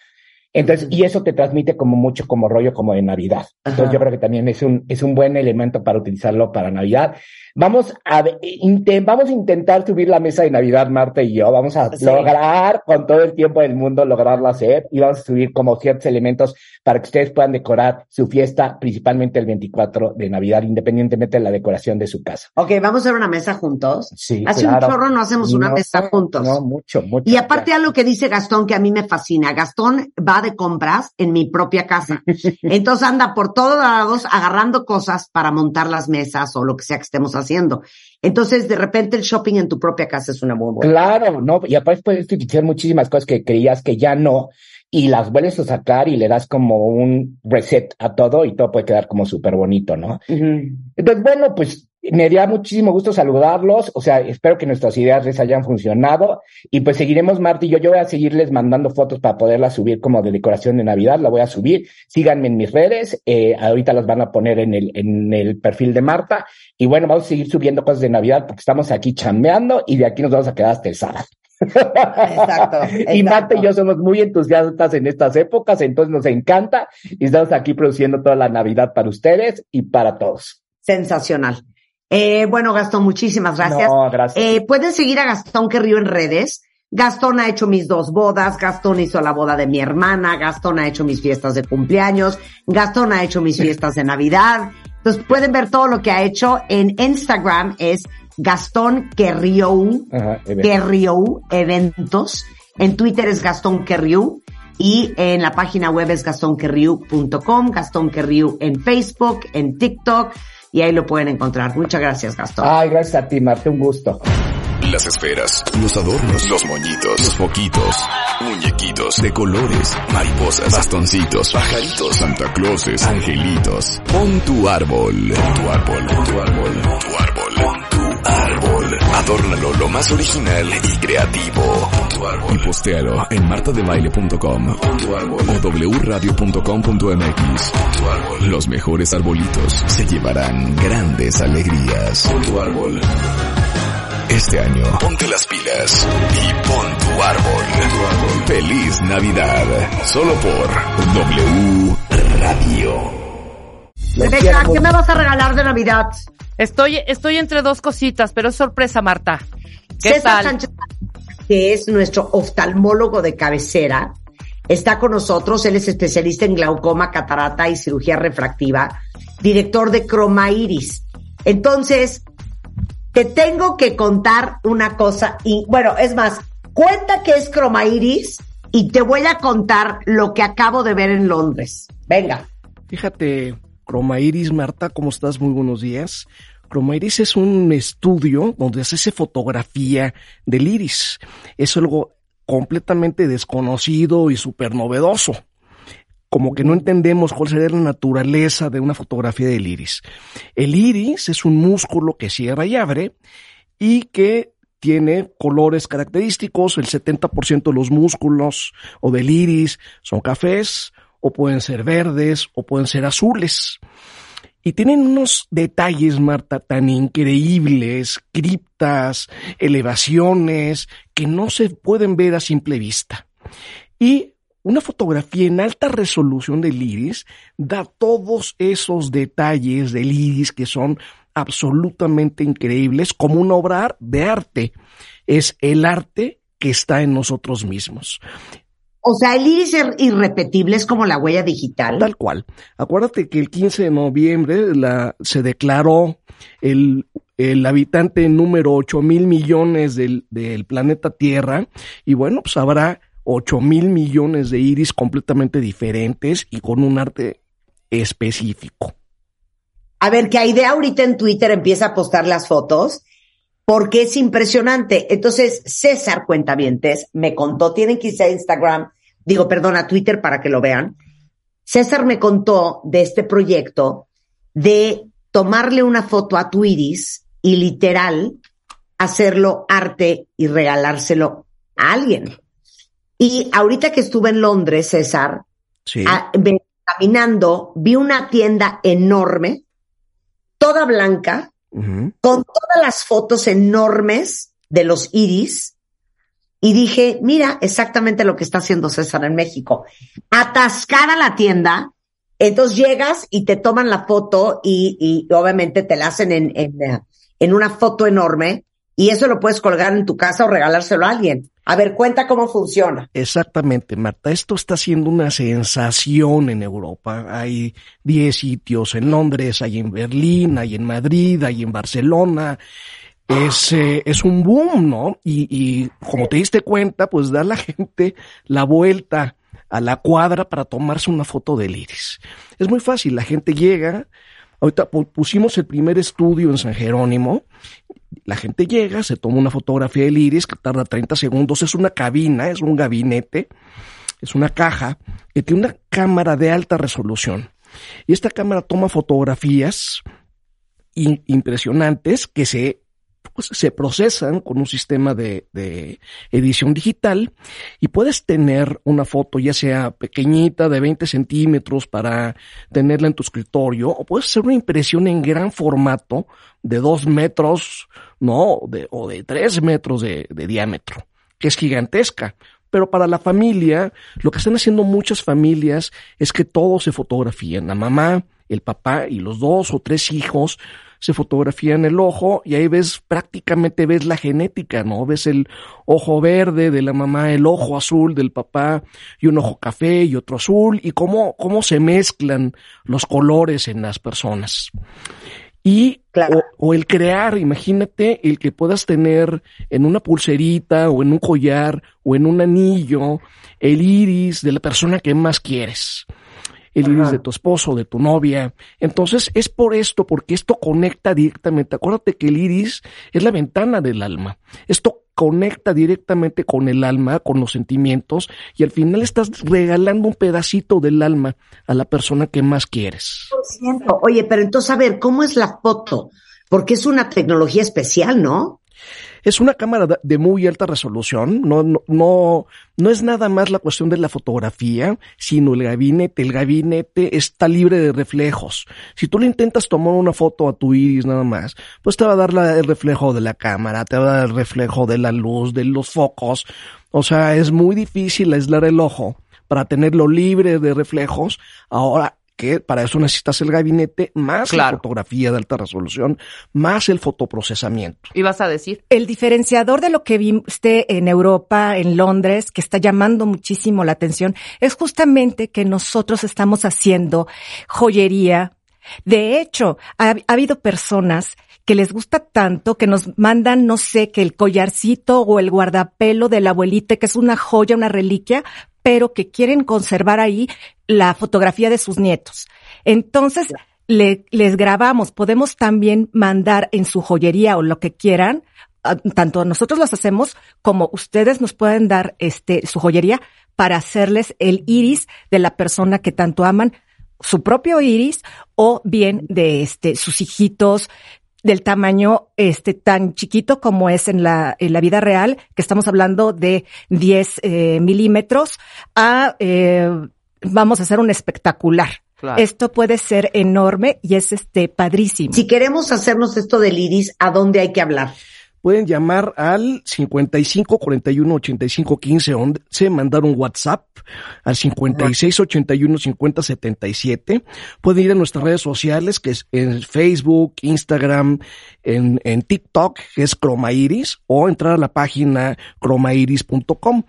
Entonces, y eso te transmite como mucho como rollo como de Navidad. Entonces, Ajá. yo creo que también es un, es un buen elemento para utilizarlo para Navidad. Vamos a, inte, vamos a intentar subir la mesa de Navidad, Marta y yo. Vamos a Sí. lograr con todo el tiempo del mundo lograrlo hacer y vamos a subir como ciertos elementos para que ustedes puedan decorar su fiesta, principalmente el veinticuatro de Navidad, independientemente de la decoración de su casa. Ok, vamos a hacer una mesa juntos. Sí, Hace claro. un chorro no hacemos una No, mesa juntos. No, mucho, mucho. Y aparte a lo que dice Gastón, que a mí me fascina. Gastón va de compras en mi propia casa. Entonces anda por todos lados agarrando cosas para montar las mesas o lo que sea que estemos haciendo. Entonces, de repente el shopping en tu propia casa es una muy buena. Claro, no, y aparte puedes utilizar muchísimas cosas que creías que ya no, y las vuelves a sacar y le das como un reset a todo y todo puede quedar como súper bonito, ¿no? Uh-huh. Entonces, bueno, pues me da muchísimo gusto saludarlos, o sea, espero que nuestras ideas les hayan funcionado y pues seguiremos, Marta y yo, yo voy a seguirles mandando fotos para poderlas subir como de decoración de Navidad, la voy a subir, síganme en mis redes, eh, ahorita las van a poner en el, en el perfil de Marta y bueno, vamos a seguir subiendo cosas de Navidad porque estamos aquí chambeando y de aquí nos vamos a quedar hasta el sábado. Exacto, Y Marta exacto. y yo somos muy entusiastas en estas épocas, entonces nos encanta y estamos aquí produciendo toda la Navidad para ustedes y para todos. Sensacional. Eh, bueno, Gastón, muchísimas gracias. No, gracias. Eh, pueden seguir a Gastón Querrío en redes. Gastón ha hecho mis dos bodas, Gastón hizo la boda de mi hermana, Gastón ha hecho mis fiestas de cumpleaños, Gastón ha hecho mis fiestas de Navidad. Entonces pueden ver todo lo que ha hecho. En Instagram es Gastón Querrío, Ajá, Querrío Eventos. En Twitter es Gastón Querrío. Y en la página web es gastón querriu punto com, Gastón Querrío en Facebook, en TikTok, y ahí lo pueden encontrar. Muchas gracias, Gastón. Ay, gracias a ti, Marta, un gusto. Las esferas, los adornos, los moñitos, los foquitos, muñequitos de colores, mariposas, bastoncitos, pajaritos, Santa Clauses, angelitos. Pon tu árbol, pon tu árbol, pon tu árbol, pon tu árbol, pon tu árbol. Adórnalo lo más original y creativo. Pon tu árbol. Y postéalo en marta de baile punto com pon tu árbol o w radio punto com punto m x. Pon tu árbol. Los mejores arbolitos se llevarán grandes alegrías. Pon tu árbol. Este año, ponte las pilas y pon tu árbol. Tu árbol. ¡Feliz Navidad! Solo por W Radio. Rebeca, ¿qué me vas a regalar de Navidad? Estoy, estoy entre dos cositas, pero es sorpresa, Marta. ¿Qué César tal? Sánchez, que es nuestro oftalmólogo de cabecera, está con nosotros. Él es especialista en glaucoma, catarata y cirugía refractiva, director de Croma Iris. Entonces, te tengo que contar una cosa, y bueno, es más, cuenta qué es Croma Iris y te voy a contar lo que acabo de ver en Londres. Venga. Fíjate, Croma Iris, Marta, ¿cómo estás? Muy buenos días. Croma Iris es un estudio donde se hace fotografía del iris. Es algo completamente desconocido y súper novedoso. Como que no entendemos cuál sería la naturaleza de una fotografía del iris. El iris es un músculo que cierra y abre y que tiene colores característicos. El setenta por ciento de los músculos o del iris son cafés, o pueden ser verdes, o pueden ser azules. Y tienen unos detalles, Marta, tan increíbles, criptas, elevaciones, que no se pueden ver a simple vista. Y una fotografía en alta resolución del iris da todos esos detalles del iris que son absolutamente increíbles, como una obra de arte. Es el arte que está en nosotros mismos. O sea, el iris es irrepetible, es como la huella digital. Tal cual. Acuérdate que el quince de noviembre la, se declaró el, el habitante número ocho mil millones del, del planeta Tierra, y bueno, pues habrá ocho mil millones de iris completamente diferentes y con un arte específico. A ver, que Aidea ahorita en Twitter empieza a postar las fotos porque es impresionante. Entonces, César Cuentavientes me contó, tienen que irse a Instagram, digo, perdón, a Twitter para que lo vean. César me contó de este proyecto de tomarle una foto a tu iris y literal hacerlo arte y regalárselo a alguien. Y ahorita que estuve en Londres, César, Sí. a, me, caminando, vi una tienda enorme, toda blanca, Uh-huh. con todas las fotos enormes de los iris, y dije, mira, exactamente lo que está haciendo César en México. Atascar a la tienda, entonces llegas y te toman la foto y, y obviamente te la hacen en, en, en una foto enorme y eso lo puedes colgar en tu casa o regalárselo a alguien. A ver, cuenta cómo funciona. Exactamente, Marta. Esto está siendo una sensación en Europa. Hay diez sitios en Londres, hay en Berlín, hay en Madrid, hay en Barcelona. Es, eh, es un boom, ¿no? Y, y como te diste cuenta, pues da la gente la vuelta a la cuadra para tomarse una foto del iris. Es muy fácil, la gente llega, ahorita pusimos el primer estudio en San Jerónimo, la gente llega, se toma una fotografía del iris que tarda treinta segundos, es una cabina, es un gabinete, es una caja que tiene una cámara de alta resolución. Y esta cámara toma fotografías in- impresionantes que se pues se procesan con un sistema de, de edición digital y puedes tener una foto ya sea pequeñita de veinte centímetros para tenerla en tu escritorio o puedes hacer una impresión en gran formato de dos metros, no, de, o de tres metros de, de diámetro, que es gigantesca. Pero para la familia, lo que están haciendo muchas familias es que todos se fotografían, la mamá, el papá y los dos o tres hijos se fotografían el ojo y ahí ves, prácticamente ves la genética, ¿no? Ves el ojo verde de la mamá, el ojo azul del papá y un ojo café y otro azul y cómo, cómo se mezclan los colores en las personas. Y, claro. o, o el crear, imagínate el que puedas tener en una pulserita o en un collar o en un anillo el iris de la persona que más quieres. El iris Ajá. de tu esposo, de tu novia. Entonces, es por esto, porque esto conecta directamente. Acuérdate que el iris es la ventana del alma. Esto conecta directamente con el alma, con los sentimientos, y al final estás regalando un pedacito del alma a la persona que más quieres. Oye, pero entonces, a ver, ¿cómo es la foto? Porque es una tecnología especial, ¿no? Es una cámara de muy alta resolución, no, no, no, no es nada más la cuestión de la fotografía, sino el gabinete. El gabinete está libre de reflejos. Si tú le intentas tomar una foto a tu iris nada más, pues te va a dar la, el reflejo de la cámara, te va a dar el reflejo de la luz, de los focos. O sea, es muy difícil aislar el ojo para tenerlo libre de reflejos. Ahora, que para eso necesitas el gabinete, más claro. la fotografía de alta resolución, más el fotoprocesamiento. ¿Y vas a decir? El diferenciador de lo que viste en Europa, en Londres, que está llamando muchísimo la atención, es justamente que nosotros estamos haciendo joyería. De hecho, ha, ha habido personas que les gusta tanto que nos mandan, no sé, que el collarcito o el guardapelo de la abuelita, que es una joya, una reliquia, pero que quieren conservar ahí la fotografía de sus nietos. Entonces, le, les grabamos. Podemos también mandar en su joyería o lo que quieran. Tanto nosotros los hacemos como ustedes nos pueden dar este su joyería para hacerles el iris de la persona que tanto aman, su propio iris o bien de este sus hijitos, del tamaño este tan chiquito como es en la en la vida real, que estamos hablando de diez eh, milímetros, a eh, vamos a hacer un espectacular. Claro. Esto puede ser enorme y es este padrísimo. Si queremos hacernos esto del iris, ¿a dónde hay que hablar? Pueden llamar al cincuenta y cinco, cuarenta y uno, ochenta y cinco, quince, once, mandar un WhatsApp al cincuenta y seis, ochenta y uno, cincuenta, setenta y siete. Pueden ir a nuestras redes sociales, que es en Facebook, Instagram, en, en TikTok, que es Cromairis, o entrar a la página cromairis punto com.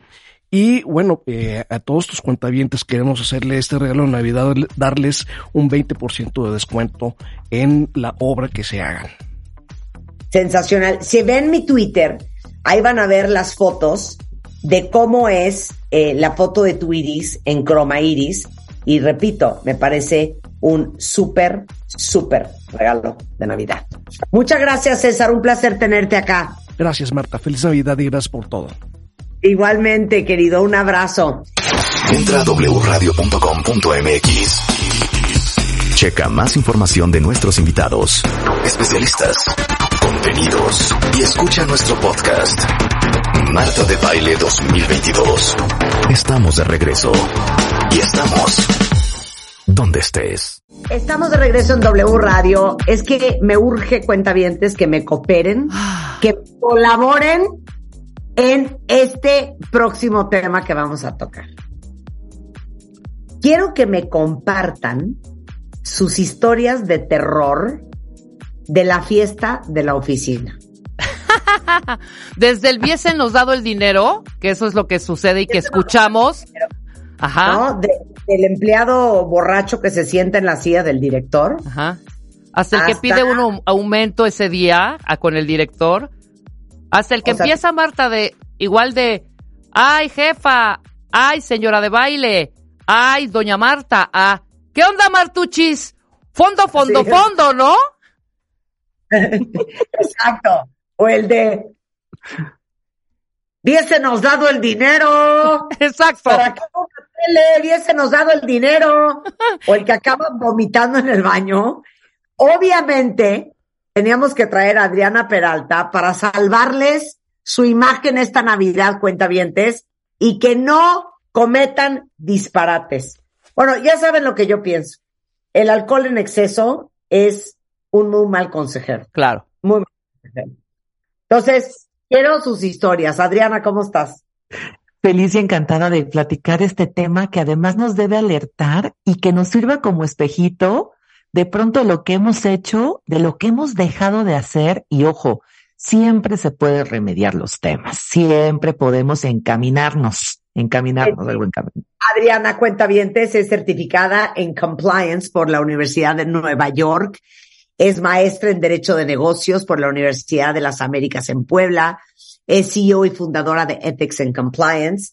Y bueno, eh, a todos tus cuentavientes queremos hacerle este regalo de Navidad, darles un veinte por ciento de descuento en la obra que se hagan. Sensacional. Si ven mi Twitter, ahí van a ver las fotos de cómo es eh, la foto de tu iris en Cromairis. Y repito, me parece un súper, súper regalo de Navidad. Muchas gracias, César. Un placer tenerte acá. Gracias, Marta. Feliz Navidad y gracias por todo. Igualmente, querido. Un abrazo. Entra a doble u radio punto com punto m x. Checa más información de nuestros invitados, especialistas, contenidos y escucha nuestro podcast. Marta de Baile dos mil veintidós. Estamos de regreso y estamos donde estés. Estamos de regreso en W Radio. Es que me urge, cuentavientes, que me cooperen, que colaboren en este próximo tema que vamos a tocar. Quiero que me compartan sus historias de terror de la fiesta de la oficina. Desde el hubiésemos dado el dinero, que eso es lo que sucede y que escuchamos. Ajá. ¿No? De, del empleado borracho que se sienta en la silla del director. Ajá. Hasta el que Hasta... pide un aumento ese día a, con el director. Hasta el que o sea, empieza, Marta, de igual de, ay, jefa, ay, señora de baile, ay, doña Marta, ah, ¿qué onda, Martuchis? Fondo, fondo, sí. fondo, ¿no? Exacto. O el de, hubiésemos dado el dinero. Exacto. ¿Para qué una tele? Hubiésemos dado el dinero. O el que acaba vomitando en el baño. Obviamente, teníamos que traer a Adriana Peralta para salvarles su imagen esta Navidad, cuentavientes, y que no cometan disparates. Bueno, ya saben lo que yo pienso. El alcohol en exceso es un muy mal consejero. Claro. Muy mal consejero. Entonces, quiero sus historias. Adriana, ¿cómo estás? Feliz y encantada de platicar este tema que además nos debe alertar y que nos sirva como espejito de pronto de lo que hemos hecho, de lo que hemos dejado de hacer y ojo, siempre se puede remediar los temas, siempre podemos encaminarnos, encaminarnos al buen camino. Adriana Cuentavientes es certificada en Compliance por la Universidad de Nueva York. Es maestra en Derecho de Negocios por la Universidad de las Américas en Puebla. Es C E O y fundadora de Ethics and Compliance.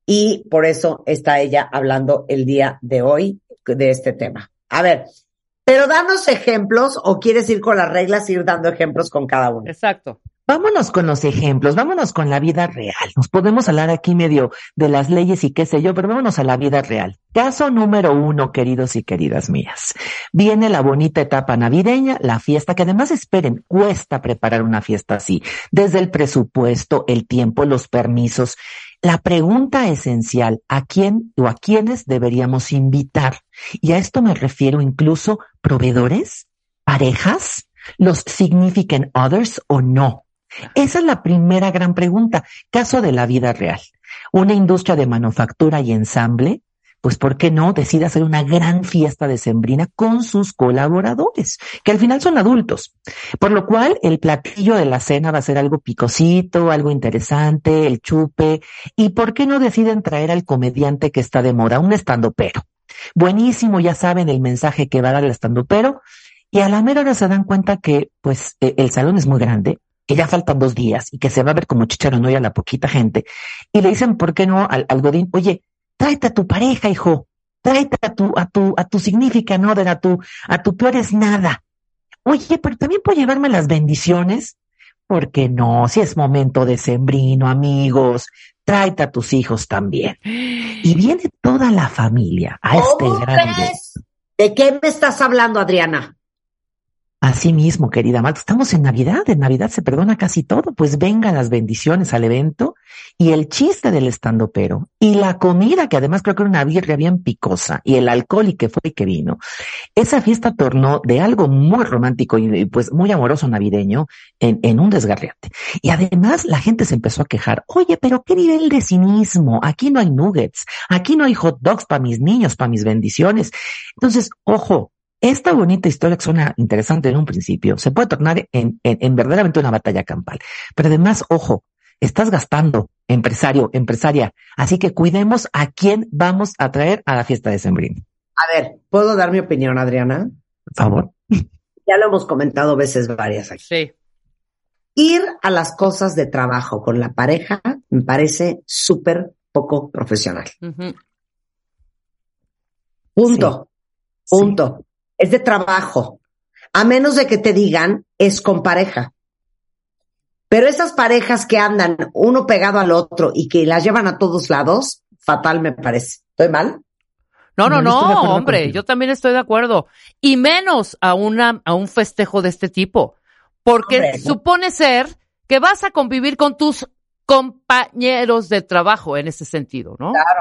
Y por eso está ella hablando el día de hoy de este tema. A ver, pero danos ejemplos, o quieres ir con las reglas e ir dando ejemplos con cada uno. Exacto. Vámonos con los ejemplos, vámonos con la vida real. Nos podemos hablar aquí medio de las leyes y qué sé yo, pero vámonos a la vida real. Caso número uno, queridos y queridas mías. Viene la bonita etapa navideña, la fiesta, que además esperen, cuesta preparar una fiesta así. Desde el presupuesto, el tiempo, los permisos. La pregunta esencial, ¿a quién o a quiénes deberíamos invitar? Y a esto me refiero incluso proveedores, parejas, los significant others o no. Esa es la primera gran pregunta. Caso de la vida real. Una industria de manufactura y ensamble, pues ¿por qué no decide hacer una gran fiesta decembrina con sus colaboradores, que al final son adultos? Por lo cual el platillo de la cena va a ser algo picosito, algo interesante, el chupe. ¿Y por qué no deciden traer al comediante que está de moda, un estandopero? Buenísimo, ya saben el mensaje que va a dar el estandopero. Y a la mera hora se dan cuenta que, pues, el salón es muy grande, que ya faltan dos días y que se va a ver como chicharo, no ya la poquita gente. Y le dicen, ¿por qué no al, al Godín? Oye, tráete a tu pareja, hijo. Tráete a tu, a tu, a tu significant other, a tu, a tu peor es nada. Oye, pero también puedo llevarme las bendiciones. ¿Por qué no? Si es momento decembrino, amigos, tráete a tus hijos también. Y viene toda la familia a este gran... ¿De qué me estás hablando, Adriana? Así mismo, querida Marta, estamos en Navidad, en Navidad se perdona casi todo, pues vengan las bendiciones al evento y el chiste del estandopero y la comida, que además creo que era una birria bien picosa, y el alcohol y que fue y que vino. Esa fiesta tornó de algo muy romántico y pues muy amoroso navideño en, en un desgarriate. Y además la gente se empezó a quejar, oye, pero qué nivel de cinismo, aquí no hay nuggets, aquí no hay hot dogs para mis niños, para mis bendiciones. Entonces, ojo, esta bonita historia que suena interesante en un principio se puede tornar en, en, en verdaderamente una batalla campal. Pero además, ojo, estás gastando, empresario, empresaria. Así que cuidemos a quién vamos a traer a la fiesta de decembrina. A ver, ¿puedo dar mi opinión, Adriana? Por favor. Ya lo hemos comentado veces varias aquí. Sí. Ir a las cosas de trabajo con la pareja me parece súper poco profesional. Uh-huh. Punto. Sí. Punto. Sí. Es de trabajo, a menos de que te digan es con pareja. Pero esas parejas que andan uno pegado al otro y que las llevan a todos lados, fatal me parece. ¿Estoy mal? No, no, no, no hombre, contigo. Yo también estoy de acuerdo. Y menos a una a un festejo de este tipo, porque Hombre, ¿no? supone ser que vas a convivir con tus compañeros de trabajo en ese sentido, ¿no? Claro,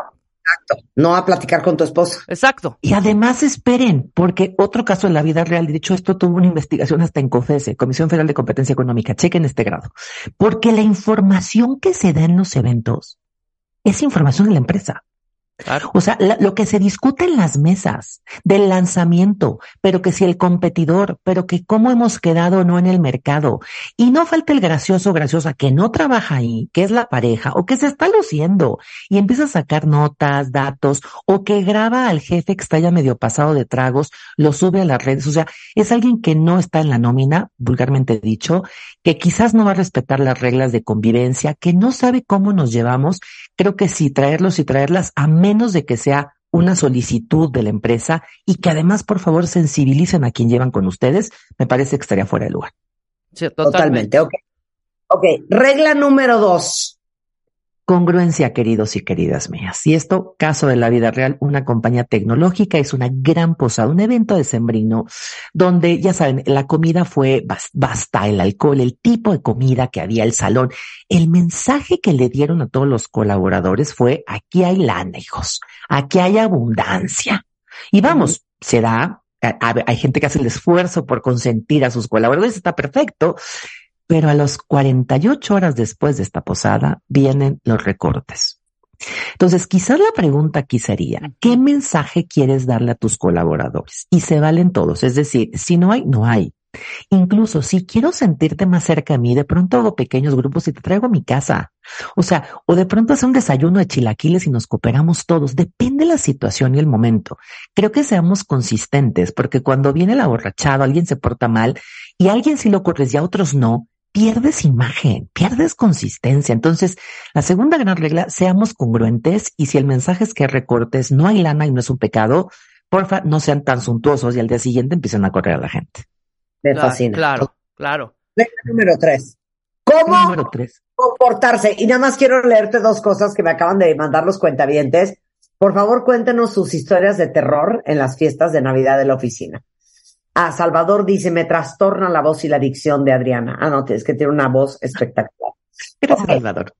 Exacto. No a platicar con tu esposa. Exacto. Y además esperen, porque otro caso en la vida real, de hecho esto tuvo una investigación hasta en COFESE, Comisión Federal de Competencia Económica, chequen este grado, porque la información que se da en los eventos es información de la empresa. Claro. O sea, la, lo que se discute en las mesas del lanzamiento, pero que si el competidor, pero que cómo hemos quedado o no en el mercado. Y no falta el gracioso o graciosa que no trabaja ahí, que es la pareja o que se está luciendo y empieza a sacar notas, datos o que graba al jefe que está ya medio pasado de tragos, lo sube a las redes. O sea, es alguien que no está en la nómina, vulgarmente dicho, que quizás no va a respetar las reglas de convivencia, que no sabe cómo nos llevamos. Creo que sí, traerlos y traerlas a menos de que sea una solicitud de la empresa y que además, por favor, sensibilicen a quien llevan con ustedes, me parece que estaría fuera de lugar. Sí, totalmente. Totalmente, ok. Ok, regla número dos. Congruencia, queridos y queridas mías. Y esto, caso de la vida real, una compañía tecnológica hizo una gran posada, un evento decembrino, donde, ya saben, la comida fue basta, el alcohol, el tipo de comida que había, el salón. El mensaje que le dieron a todos los colaboradores fue, aquí hay lana, hijos, aquí hay abundancia. Y vamos, se da, hay gente que hace el esfuerzo por consentir a sus colaboradores, está perfecto. Pero a los cuarenta y ocho horas después de esta posada vienen los recortes. Entonces, quizás la pregunta aquí sería, ¿qué mensaje quieres darle a tus colaboradores? Y se valen todos, es decir, si no hay, no hay. Incluso si quiero sentirte más cerca de mí, de pronto hago pequeños grupos y te traigo a mi casa. O sea, o de pronto hace un desayuno de chilaquiles y nos cooperamos todos. Depende de la situación y el momento. Creo que seamos consistentes, porque cuando viene el aborrachado, alguien se porta mal y a alguien sí lo corres y a otros no, pierdes imagen, pierdes consistencia. Entonces, la segunda gran regla, seamos congruentes y si el mensaje es que recortes, no hay lana y no es un pecado, porfa, no sean tan suntuosos y al día siguiente empiecen a correr a la gente. Me claro, fascina. Claro, claro. Regla número tres. ¿Cómo número tres. comportarse? Y nada más quiero leerte dos cosas que me acaban de mandar los cuentavientes. Por favor, cuéntenos sus historias de terror en las fiestas de Navidad de la oficina. Ah, Salvador dice, me trastorna la voz y la dicción de Adriana. Ah, no, es que tiene una voz espectacular. Gracias, Okay. Salvador.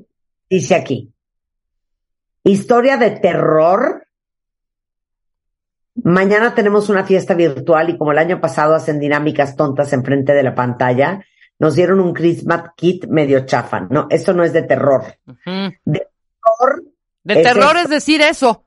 Dice aquí, historia de terror. Mañana tenemos una fiesta virtual y como el año pasado hacen dinámicas tontas enfrente de la pantalla, nos dieron un Christmas kit medio chafa. No, eso no es de terror. Uh-huh. De terror, de es, terror es decir eso.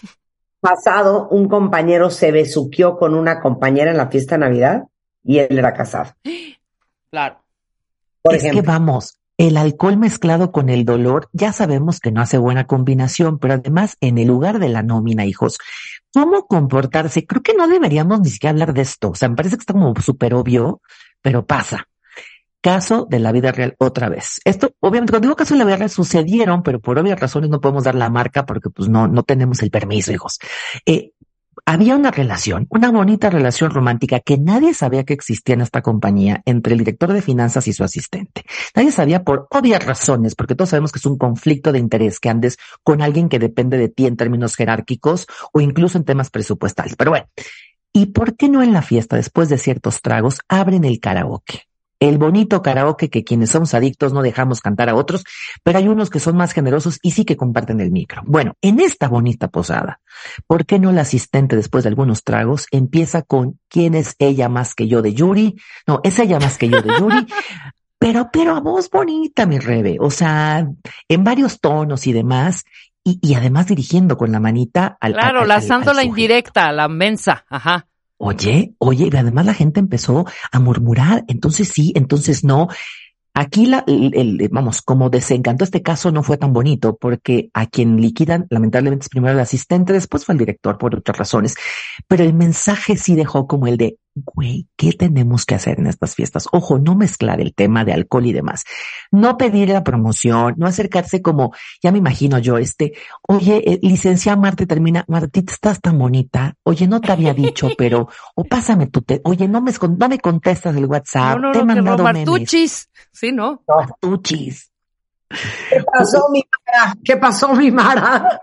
Pasado, un compañero se besuqueó con una compañera en la fiesta de Navidad y él era casado. Claro. Por es ejemplo. que vamos, el alcohol mezclado con el dolor, ya sabemos que no hace buena combinación, pero además en el lugar de la nómina, hijos, ¿cómo comportarse? Creo que no deberíamos ni siquiera hablar de esto. O sea, me parece que está como súper obvio, pero pasa. Caso de la vida real otra vez. Esto, obviamente, cuando digo caso de la vida real sucedieron, pero por obvias razones no podemos dar la marca porque pues no, no tenemos el permiso, hijos. Eh, había una relación, una bonita relación romántica que nadie sabía que existía en esta compañía entre el director de finanzas y su asistente. Nadie sabía por obvias razones, porque todos sabemos que es un conflicto de interés que andes con alguien que depende de ti en términos jerárquicos o incluso en temas presupuestales. Pero bueno, ¿y por qué no en la fiesta, después de ciertos tragos, abren el karaoke? El bonito karaoke que quienes somos adictos no dejamos cantar a otros, pero hay unos que son más generosos y sí que comparten el micro. Bueno, en esta bonita posada, ¿por qué no la asistente después de algunos tragos empieza con ¿quién es ella más que yo de Yuri? No, es ella más que yo de Yuri. Pero, pero a voz bonita, mi Rebe. O sea, en varios tonos y demás. Y, y además dirigiendo con la manita al Claro, al, lanzando al, al la indirecta, la mensa. Ajá. Oye, oye, y además la gente empezó a murmurar, entonces sí, entonces no. Aquí la, el, el, vamos, como desencantó este caso no fue tan bonito porque a quien liquidan lamentablemente es primero el asistente, después fue el director por otras razones, pero el mensaje sí dejó como el de, güey, ¿qué tenemos que hacer en estas fiestas? Ojo, no mezclar el tema de alcohol y demás, no pedir la promoción, no acercarse como, ya me imagino yo, este, oye, eh, licenciada Marta termina, Martita, estás tan bonita, oye, no te había dicho, pero, o pásame tu, te, oye, no me, no me contestas el WhatsApp, no, no, te he no, mandado que memes. Martuchis. Sí, ¿no? Martuchis. ¿Qué pasó, mi Mara? ¿Qué pasó, mi Mara?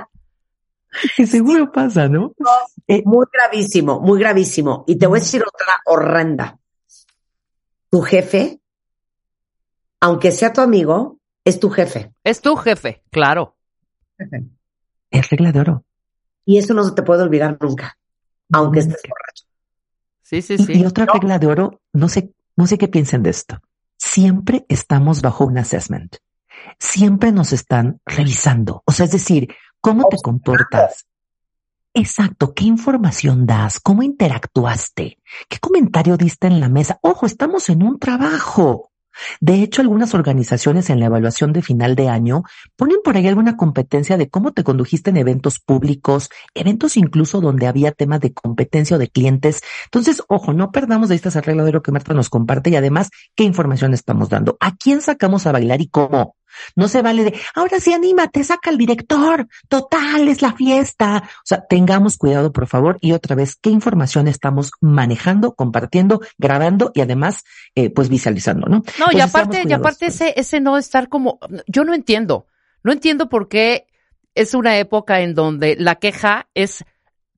Que seguro pasa, ¿no? Eh, muy gravísimo, muy gravísimo. Y te voy a decir otra horrenda. Tu jefe, aunque sea tu amigo, es tu jefe. Es tu jefe, claro. Jefe. Es regla de oro. Y eso no se te puede olvidar nunca, aunque estés borracho. Sí, sí, Y, sí. y otra ¿No? regla de oro, no sé, no sé qué piensen de esto. Siempre estamos bajo un assessment. Siempre nos están revisando. O sea, es decir, ¿cómo te comportas? Exacto, ¿qué información das? ¿Cómo interactuaste? ¿Qué comentario diste en la mesa? Ojo, estamos en un trabajo. De hecho, algunas organizaciones en la evaluación de final de año ponen por ahí alguna competencia de cómo te condujiste en eventos públicos, eventos incluso donde había temas de competencia o de clientes. Entonces, ojo, no perdamos de vista esa regla de oro que Marta nos comparte y además qué información estamos dando. ¿A quién sacamos a bailar y cómo? No se vale de, ahora sí anímate, saca al director, total, es la fiesta. O sea, tengamos cuidado, por favor, y otra vez, ¿qué información estamos manejando, compartiendo, grabando y además, eh, pues visualizando, ¿no? No, Entonces, y aparte, y aparte pues. ese, ese no estar como, yo no entiendo, no entiendo por qué es una época en donde la queja es,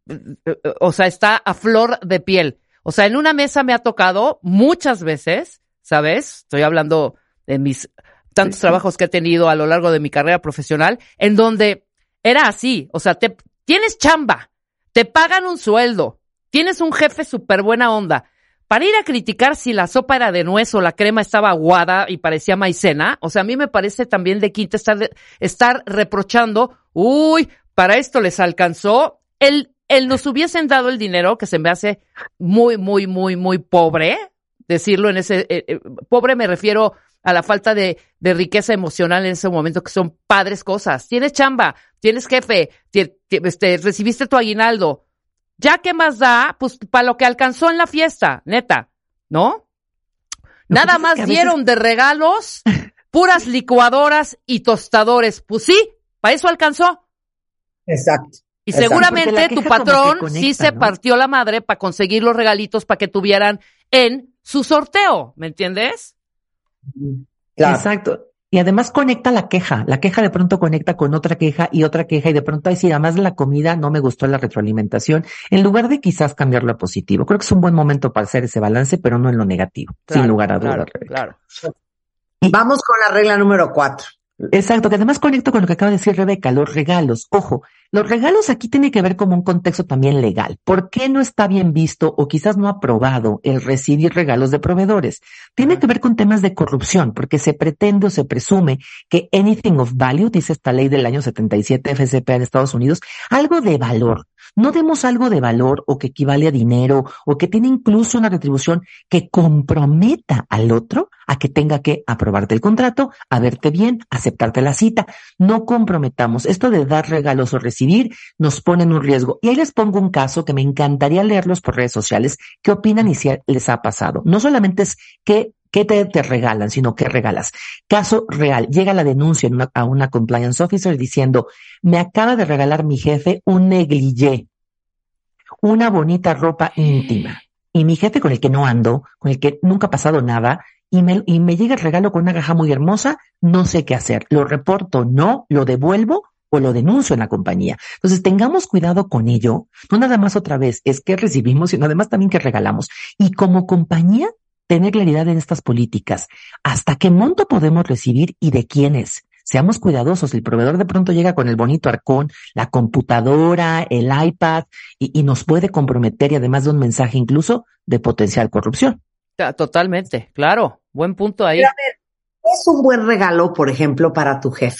o sea, está a flor de piel. O sea, en una mesa me ha tocado muchas veces, ¿sabes? Estoy hablando de mis tantos trabajos que he tenido a lo largo de mi carrera profesional, en donde era así, o sea, te, tienes chamba, te pagan un sueldo, tienes un jefe súper buena onda, para ir a criticar si la sopa era de nuez o la crema estaba aguada y parecía maicena, o sea, a mí me parece también de quinta estar, de, estar reprochando, uy, para esto les alcanzó, el, el nos hubiesen dado el dinero, que se me hace muy, muy, muy, muy pobre, decirlo en ese, eh, eh, pobre me refiero a la falta de, de riqueza emocional en ese momento, que son padres cosas. Tienes chamba, tienes jefe, t- t- este, recibiste tu aguinaldo. Ya, ¿qué más da? Pues para lo que alcanzó en la fiesta, neta, ¿no? Nada más dieron de regalos puras licuadoras y tostadores. Pues sí, para eso alcanzó. Exacto. Y Exacto. seguramente tu patrón conecta, sí se ¿no? partió la madre para conseguir los regalitos para que tuvieran en su sorteo, ¿me entiendes? Claro. Exacto. Y además conecta la queja. La queja de pronto conecta con otra queja y otra queja y de pronto, ay, sí, además de la comida no me gustó la retroalimentación. En lugar de quizás cambiarlo a positivo. Creo que es un buen momento para hacer ese balance, pero no en lo negativo. Claro, sin lugar a dudas. claro, Rebeca. claro. Vamos con la regla número cuatro. Exacto, que además conecto con lo que acaba de decir Rebeca, los regalos. Ojo, los regalos aquí tiene que ver como un contexto también legal. ¿Por qué no está bien visto o quizás no aprobado el recibir regalos de proveedores? Tiene que ver con temas de corrupción, porque se pretende o se presume que anything of value, dice esta ley del año setenta y siete F C P A en Estados Unidos, algo de valor. No demos algo de valor o que equivale a dinero o que tiene incluso una retribución que comprometa al otro a que tenga que aprobarte el contrato, a verte bien, aceptarte la cita. No comprometamos. Esto de dar regalos o recibir nos pone en un riesgo. Y ahí les pongo un caso que me encantaría leerlos por redes sociales. ¿Qué opinan y si les ha pasado? No solamente es que ¿qué te, te regalan? Sino ¿qué regalas? Caso real. Llega la denuncia en una, a una compliance officer diciendo, me acaba de regalar mi jefe un negligé, una bonita ropa íntima. Y mi jefe con el que no ando, con el que nunca ha pasado nada, y me, y me llega el regalo con una caja muy hermosa, no sé qué hacer. Lo reporto, no, lo devuelvo o lo denuncio en la compañía. Entonces tengamos cuidado con ello. No nada más otra vez es que recibimos, sino además también que regalamos. Y como compañía, tener claridad en estas políticas. ¿Hasta qué monto podemos recibir y de quiénes? Seamos cuidadosos. El proveedor de pronto llega con el bonito arcón, la computadora, el iPad y, y nos puede comprometer y además de un mensaje incluso de potencial corrupción. Totalmente, claro. Buen punto ahí. Pero a ver, ¿qué es un buen regalo, por ejemplo, para tu jefe?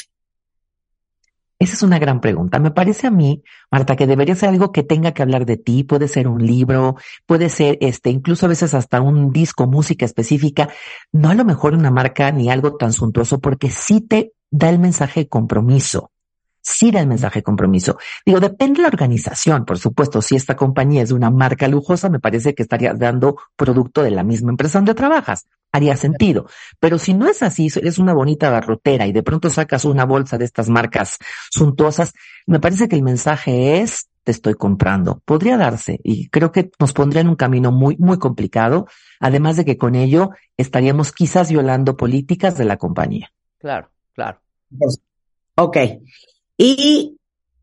Esa es una gran pregunta. Me parece a mí, Marta, que debería ser algo que tenga que hablar de ti. Puede ser un libro, puede ser este, incluso a veces hasta un disco, música específica. No a lo mejor una marca ni algo tan suntuoso, porque sí te da el mensaje de compromiso. Sí da el mensaje de compromiso. Digo, depende de la organización, por supuesto. Si esta compañía es de una marca lujosa, me parece que estarías dando producto de la misma empresa donde trabajas. Haría sentido. Pero si no es así, eres una bonita barrotera y de pronto sacas una bolsa de estas marcas suntuosas, me parece que el mensaje es, te estoy comprando. Podría darse y creo que nos pondría en un camino muy, muy complicado. Además de que con ello estaríamos quizás violando políticas de la compañía. Claro, claro. Ok. ¿Y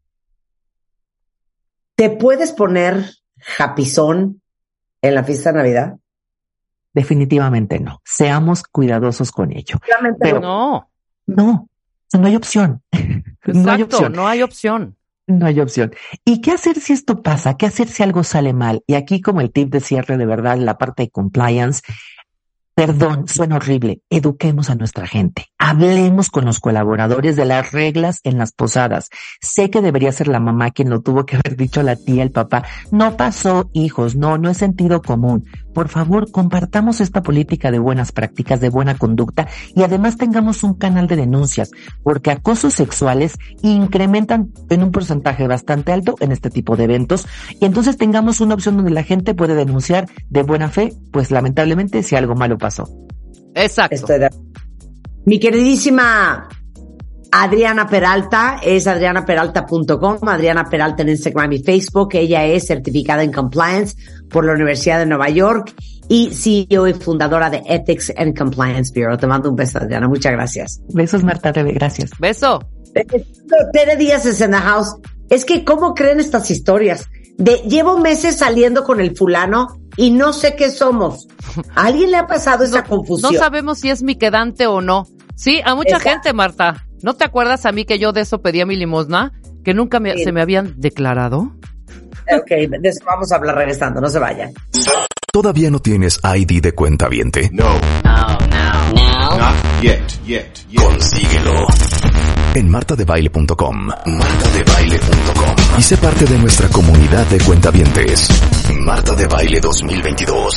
te puedes poner japizón en la fiesta de Navidad? Definitivamente no. Seamos cuidadosos con ello. Obviamente Pero no. No, no hay opción. Exacto, No hay opción. no hay opción. No hay opción. ¿Y qué hacer si esto pasa? ¿Qué hacer si algo sale mal? Y aquí como el tip de cierre de verdad, la parte de compliance, perdón, suena horrible, eduquemos a nuestra gente, hablemos con los colaboradores de las reglas en las posadas. Sé que debería ser la mamá quien lo tuvo que haber dicho a la tía, el papá. No pasó, hijos, no, no es sentido común. Por favor, compartamos esta política de buenas prácticas, de buena conducta y además tengamos un canal de denuncias, porque acosos sexuales incrementan en un porcentaje bastante alto en este tipo de eventos y entonces tengamos una opción donde la gente puede denunciar de buena fe, pues lamentablemente si algo malo pasó. Exacto. Estoy de... Mi queridísima Adriana Peralta es adriana peralta punto com, Adriana Peralta en Instagram y Facebook. Ella es certificada en Compliance por la Universidad de Nueva York y C E O y fundadora de Ethics and Compliance Bureau. Te mando un beso, Adriana. Muchas gracias. Besos, Marta Rebe. Gracias. Beso. Tere Díaz es en the house. Es que, ¿cómo creen estas historias? De llevo meses saliendo con el fulano y no sé qué somos. ¿A alguien le ha pasado esa no, confusión? No sabemos si es mi quedante o no. Sí, a mucha Esa. gente, Marta. ¿No te acuerdas a mí que yo de eso pedía mi limosna? Que nunca me, Sí. se me habían declarado. Ok, de eso vamos a hablar regresando, no se vayan. ¿Todavía no tienes I D de cuentaviente? No. Oh, no. No. Not yet, yet, yet. Consíguelo en marta de baile punto com. marta de baile punto com. Y sé parte de nuestra comunidad de cuentavientes. Marta de Baile dos mil veintidós.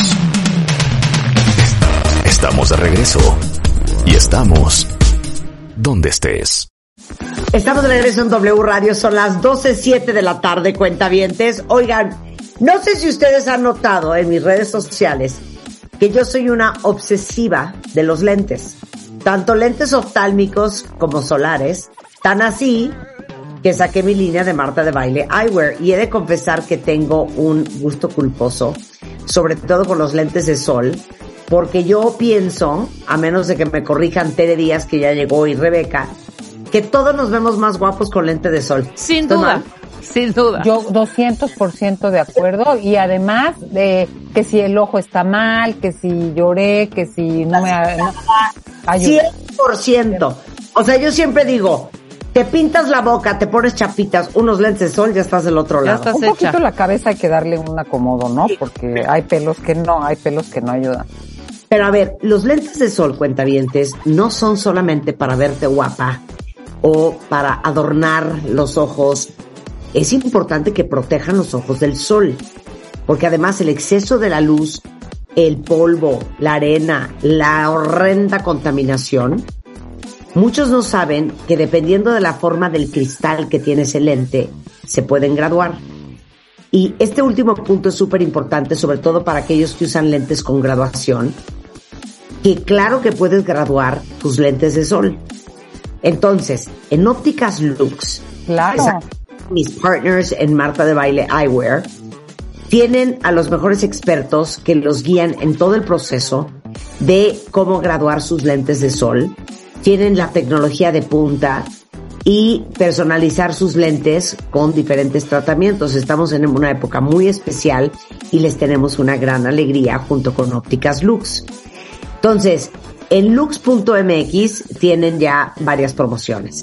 Estamos de regreso. Y estamos donde estés. Estamos de regreso en W Radio, son las doce siete de la tarde, cuentavientes. Oigan, no sé si ustedes han notado en mis redes sociales que yo soy una obsesiva de los lentes. Tanto lentes oftálmicos como solares, tan así que saqué mi línea de Marta de Baile Eyewear y he de confesar que tengo un gusto culposo, sobre todo con los lentes de sol, porque yo pienso, a menos de que me corrijan Tere Díaz, que ya llegó, y Rebeca, que todos nos vemos más guapos con lente de sol. Sin ¿Estoy duda, mal? sin duda. Yo doscientos por ciento de acuerdo y además de que si el ojo está mal, que si lloré, que si no me... No, ayuda. cien por ciento. O sea, yo siempre digo, te pintas la boca, te pones chapitas, unos lentes de sol, ya estás del otro Ya lado. estás Un hecha. poquito la cabeza hay que darle un acomodo, ¿no? Porque hay pelos que no, hay pelos que no ayudan. Pero a ver, los lentes de sol, cuentavientes, no son solamente para verte guapa o para adornar los ojos. Es importante que protejan los ojos del sol, porque además el exceso de la luz, el polvo, la arena, la horrenda contaminación, muchos no saben que dependiendo de la forma del cristal que tiene ese lente, se pueden graduar. Y este último punto es súper importante, sobre todo para aquellos que usan lentes con graduación, que claro que puedes graduar tus lentes de sol. Entonces, en Ópticas Lux, Claro. mis partners en Marta de Baile Eyewear, tienen a los mejores expertos que los guían en todo el proceso de cómo graduar sus lentes de sol. Tienen la tecnología de punta y personalizar sus lentes con diferentes tratamientos. Estamos en una época muy especial y les tenemos una gran alegría junto con Ópticas Lux. Entonces, en lux punto m x tienen ya varias promociones.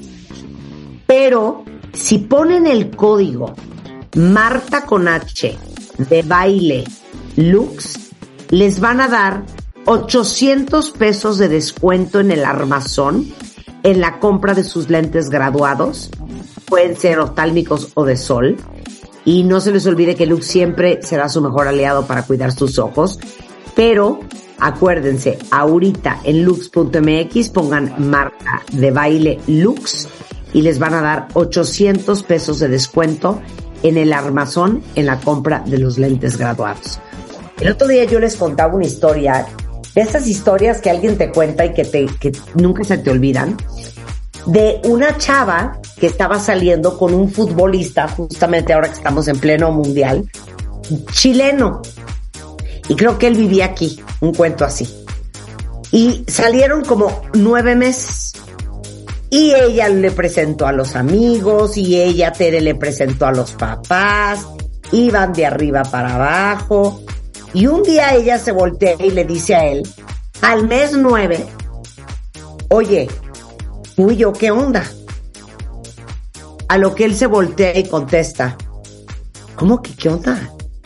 Pero si ponen el código Marta con H de Baile Lux, les van a dar ochocientos pesos de descuento en el armazón en la compra de sus lentes graduados. Pueden ser oftálmicos o de sol. Y no se les olvide que Lux siempre será su mejor aliado para cuidar sus ojos. Pero acuérdense, ahorita en lux punto m x pongan Marta de Baile Lux y les van a dar ochocientos pesos de descuento en el armazón en la compra de los lentes graduados. El otro día yo les contaba una historia, de esas historias que alguien te cuenta y que, te, que nunca se te olvidan, de una chava que estaba saliendo con un futbolista, justamente ahora que estamos en pleno mundial, chileno. Y creo que él vivía aquí, un cuento así. Y salieron como nueve meses. Y ella le presentó a los amigos, y ella, Tere, le presentó a los papás. Iban de arriba para abajo. Y un día ella se voltea y le dice a él, al mes nueve, oye, tú y yo, ¿qué onda? A lo que él se voltea y contesta, ¿cómo que qué onda?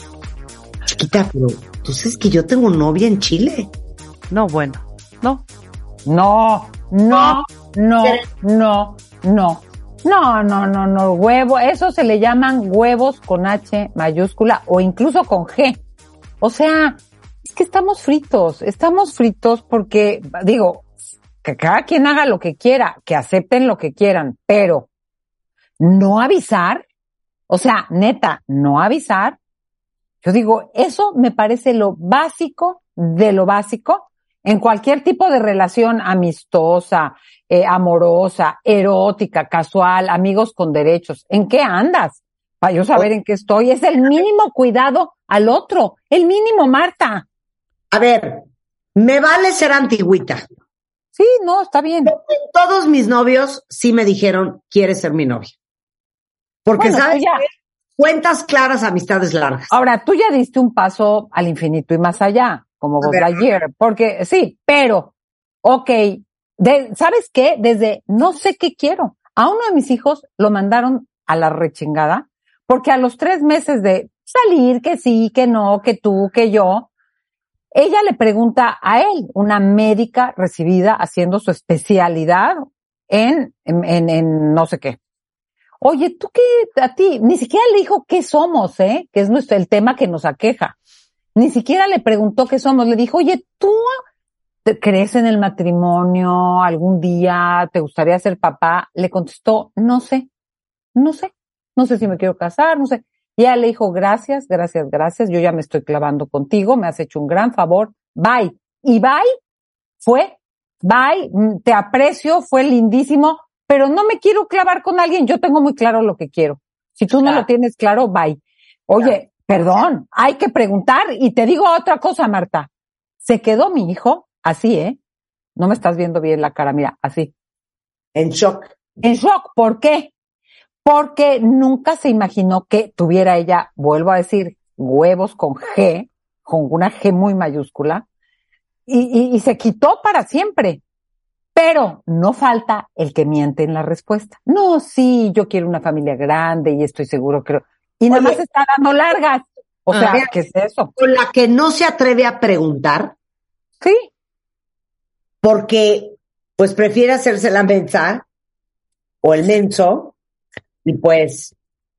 Chiquita, pero tú sabes que yo tengo novia en Chile. No, bueno, no. No, no, no, no, no. No, no, no, no, huevo, eso se le llaman huevos con H mayúscula o incluso con G. O sea, es que estamos fritos, estamos fritos porque, digo, que cada quien haga lo que quiera, que acepten lo que quieran, pero no avisar, o sea, neta, no avisar. Yo digo, eso me parece lo básico de lo básico en cualquier tipo de relación amistosa, eh, amorosa, erótica, casual, amigos con derechos. ¿En qué andas? Para yo saber en qué estoy. Es el mínimo cuidado al otro. El mínimo, Marta. A ver, me vale ser antigüita. Sí, no, está bien. Todos mis novios sí me dijeron, ¿quieres ser mi novia? Porque, bueno, ¿sabes ya, qué? Cuentas claras, amistades largas. Ahora, tú ya diste un paso al infinito y más allá, como Buzz Lightyear, porque sí, pero, ok, de, ¿sabes qué? Desde no sé qué quiero. A uno de mis hijos lo mandaron a la rechingada, porque a los tres meses de salir, que sí, que no, que tú, que yo, ella le pregunta a él, una médica recibida haciendo su especialidad en, en, en, en no sé qué. Oye, ¿tú qué? A ti, ni siquiera le dijo qué somos, ¿eh? Que es nuestro, el tema que nos aqueja. Ni siquiera le preguntó qué somos. Le dijo, oye, ¿tú te crees en el matrimonio? ¿Algún día te gustaría ser papá? Le contestó, no sé, no sé. No sé si me quiero casar, no sé. Y ella le dijo, gracias, gracias, gracias. Yo ya me estoy clavando contigo. Me has hecho un gran favor. Bye. Y bye fue, bye, te aprecio, fue lindísimo. Pero no me quiero clavar con alguien, yo tengo muy claro lo que quiero. Si tú no lo tienes claro, bye. Oye, perdón, hay que preguntar. Y te digo otra cosa, Marta. Se quedó mi hijo así, ¿eh? No me estás viendo bien la cara, mira, así. En shock. En shock, ¿por qué? Porque nunca se imaginó que tuviera ella, vuelvo a decir, huevos con G, con una G muy mayúscula, y, y, y se quitó para siempre. Pero no falta el que miente en la respuesta. No, sí, yo quiero una familia grande y estoy seguro que... Y nada más está dando largas. O sea, ver, ¿qué es eso? Con la que no se atreve a preguntar. Sí. Porque, pues, prefiere hacerse la mensa o el menso y, pues,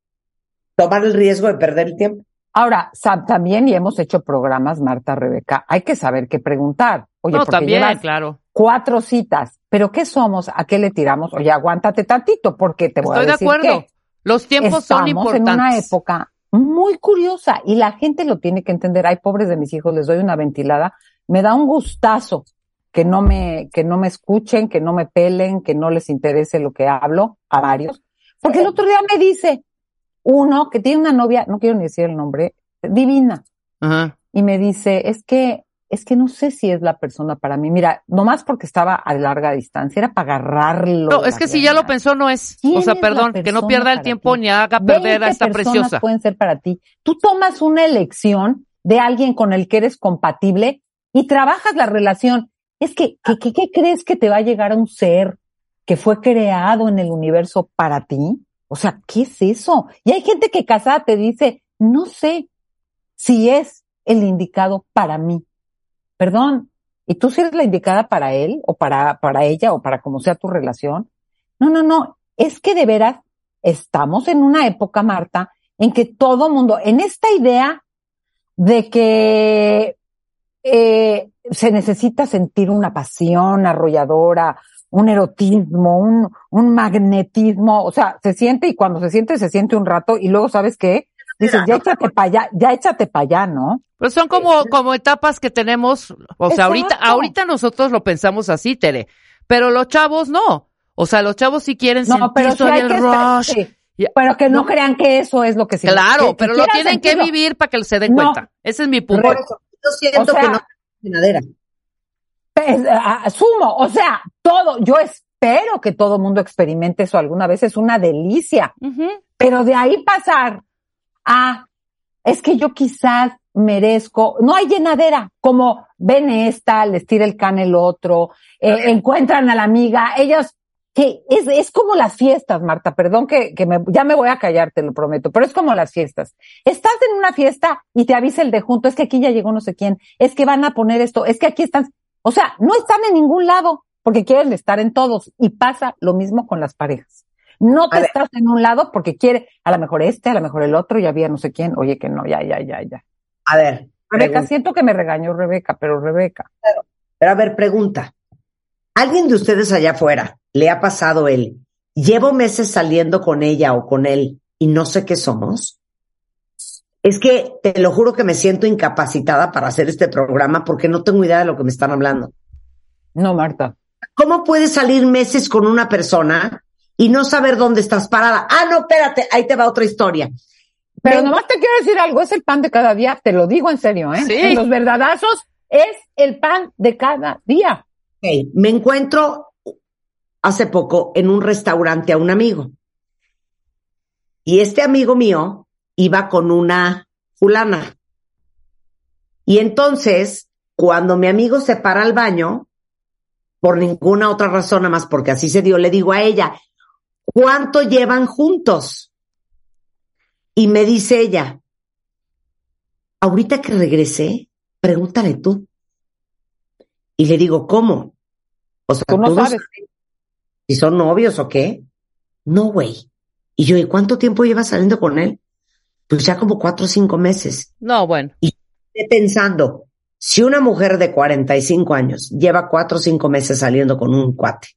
tomar el riesgo de perder el tiempo. Ahora, Sam, también, y hemos hecho programas, Marta, Rebeca, hay que saber qué preguntar. Oye, no, porque también, llevas claro. cuatro citas, pero ¿qué somos? ¿A qué le tiramos? Oye, aguántate tantito, porque te voy Estoy a decir de acuerdo. que Los tiempos son importantes. Estamos en una época muy curiosa y la gente lo tiene que entender. Ay, pobres de mis hijos, les doy una ventilada. Me da un gustazo que no me, que no me escuchen, que no me pelen, que no les interese lo que hablo, a varios. Porque el otro día me dice uno que tiene una novia, no quiero ni decir el nombre, divina. Ajá. Y me dice, es que, es que no sé si es la persona para mí. Mira, nomás porque estaba a larga distancia, era para agarrarlo. No, es que si ya lo pensó, no es. O sea, perdón, que no pierda el tiempo ni haga perder a esta preciosa. Pueden ser para ti. Tú tomas una elección de alguien con el que eres compatible y trabajas la relación. Es que, ¿qué, qué, qué crees que te va a llegar a un ser que fue creado en el universo para ti? O sea, ¿qué es eso? Y hay gente que casada te dice, no sé si es el indicado para mí. Perdón, ¿y tú si eres la indicada para él o para, para ella o para como sea tu relación? No, no, no, es que de veras estamos en una época, Marta, en que todo mundo, en esta idea de que eh, se necesita sentir una pasión arrolladora, un erotismo, un, un magnetismo, o sea, se siente y cuando se siente, se siente un rato y luego, ¿sabes qué? Dices, ya échate para allá, ya échate para allá, ¿no? Pues son como, como etapas que tenemos, o sea, Exacto. ahorita, ahorita nosotros lo pensamos así, Tere, pero los chavos no. O sea, los chavos sí quieren no, sentir pero sí todavía hay el que rush. sí, pero que no, no crean que eso es lo que significa. Claro, que, pero que lo tienen sentirlo. que vivir para que se den no, cuenta. Ese es mi punto. Por eso, yo siento o sea, que no es llenadera. Pues, asumo, o sea, todo, yo espero que todo mundo experimente eso alguna vez, es una delicia. Uh-huh. Pero de ahí pasar a, es que yo quizás merezco, no hay llenadera, como ven esta, les tira el can el otro, eh, encuentran a la amiga, ellos, que es, es como las fiestas, Marta, perdón que, que me, ya me voy a callar, te lo prometo, pero es como las fiestas. Estás en una fiesta y te avisa el de junto, es que aquí ya llegó no sé quién, es que van a poner esto, es que aquí están, o sea, no están en ningún lado porque quieren estar en todos, y pasa lo mismo con las parejas. No te estás en un lado porque quiere, a lo mejor este, a lo mejor el otro, ya había no sé quién, oye que no, ya, ya, ya, ya. A ver. Rebeca, pregunta. siento que me regañó Rebeca, pero Rebeca. Pero, pero a ver, pregunta. ¿Alguien de ustedes allá afuera le ha pasado el, llevo meses saliendo con ella o con él y no sé qué somos? Es que te lo juro que me siento incapacitada para hacer este programa porque no tengo idea de lo que me están hablando. No, Marta. ¿Cómo puedes salir meses con una persona y no saber dónde estás parada? Ah, no, espérate, ahí te va otra historia. Pero nomás te quiero decir algo, es el pan de cada día, te lo digo en serio, ¿eh? Sí. En los verdadazos es el pan de cada día. Okay. Me encuentro hace poco en un restaurante a un amigo. Y este amigo mío iba con una fulana. Y entonces, cuando mi amigo se para al baño, por ninguna otra razón, nada más porque así se dio, le digo a ella, ¿cuánto llevan juntos? Y me dice ella, ahorita que regresé, pregúntale tú. Y le digo, ¿cómo? O sea, tú no ¿tú no sabes sabes si son novios o qué? No, güey. Y yo, ¿y cuánto tiempo llevas saliendo con él? Pues ya como cuatro o cinco meses. No, bueno. Y estoy pensando, si una mujer de cuarenta y cinco años lleva cuatro o cinco meses saliendo con un cuate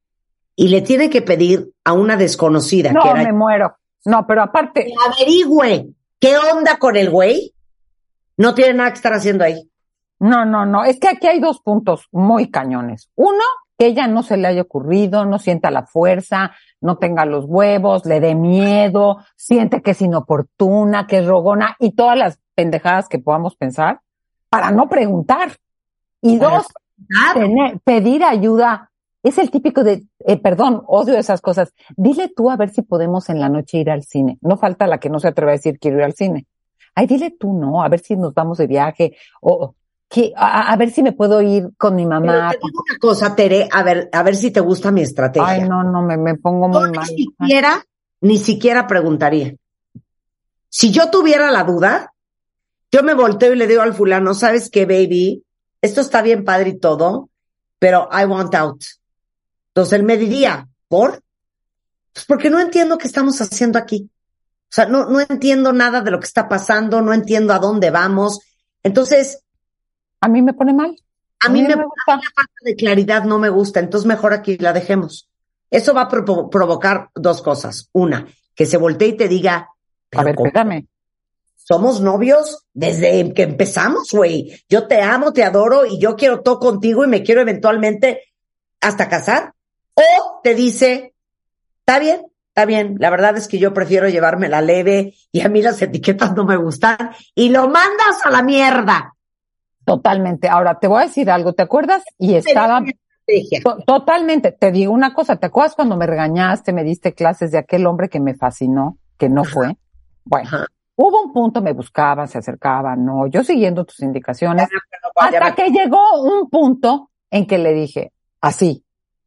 y le tiene que pedir a una desconocida no, que era... me muero. No, pero aparte... que averigüe qué onda con el güey, no tiene nada que estar haciendo ahí. No, no, no, es que aquí hay dos puntos muy cañones. Uno, que ella no se le haya ocurrido, no sienta la fuerza, no tenga los huevos, le dé miedo, siente que es inoportuna, que es rogona y todas las pendejadas que podamos pensar para no preguntar. Y Para dos, tener, pedir ayuda. Es el típico de, eh, perdón, odio esas cosas. Dile tú a ver si podemos en la noche ir al cine. No falta la que no se atreve a decir quiero ir al cine. Ay, dile tú, no, a ver si nos vamos de viaje o que, a, a ver si me puedo ir con mi mamá. Pero te digo una cosa, Tere, a ver, a ver si te gusta mi estrategia. Ay, no, no, me, me pongo muy Yo mal. Ni siquiera, ni siquiera preguntaría. Si yo tuviera la duda, yo me volteo y le digo al fulano, ¿sabes qué, baby? Esto está bien padre y todo, pero I want out. Entonces él me diría, ¿por? Pues porque no entiendo qué estamos haciendo aquí. O sea, no, no entiendo nada de lo que está pasando, no entiendo a dónde vamos. Entonces... A mí me pone mal. A mí, a mí me, me gusta. A mí la falta de claridad no me gusta, entonces mejor aquí la dejemos. Eso va a pro- provocar dos cosas. Una, que se voltee y te diga... A ver, espérame. Somos novios desde que empezamos, güey. Yo te amo, te adoro y yo quiero todo contigo y me quiero eventualmente hasta casar. O te dice, está bien, está bien. La verdad es que yo prefiero llevarme la leve y a mí las etiquetas no me gustan y lo mandas a la mierda. Totalmente. Ahora, te voy a decir algo. ¿Te acuerdas? Y estaba... To- totalmente. Te digo una cosa. ¿Te acuerdas cuando me regañaste, me diste clases de aquel hombre que me fascinó, que no fue? Bueno, Ajá. Hubo un punto, me buscaba, se acercaba, no, yo siguiendo tus indicaciones, hasta que llegó un punto en que le dije, así,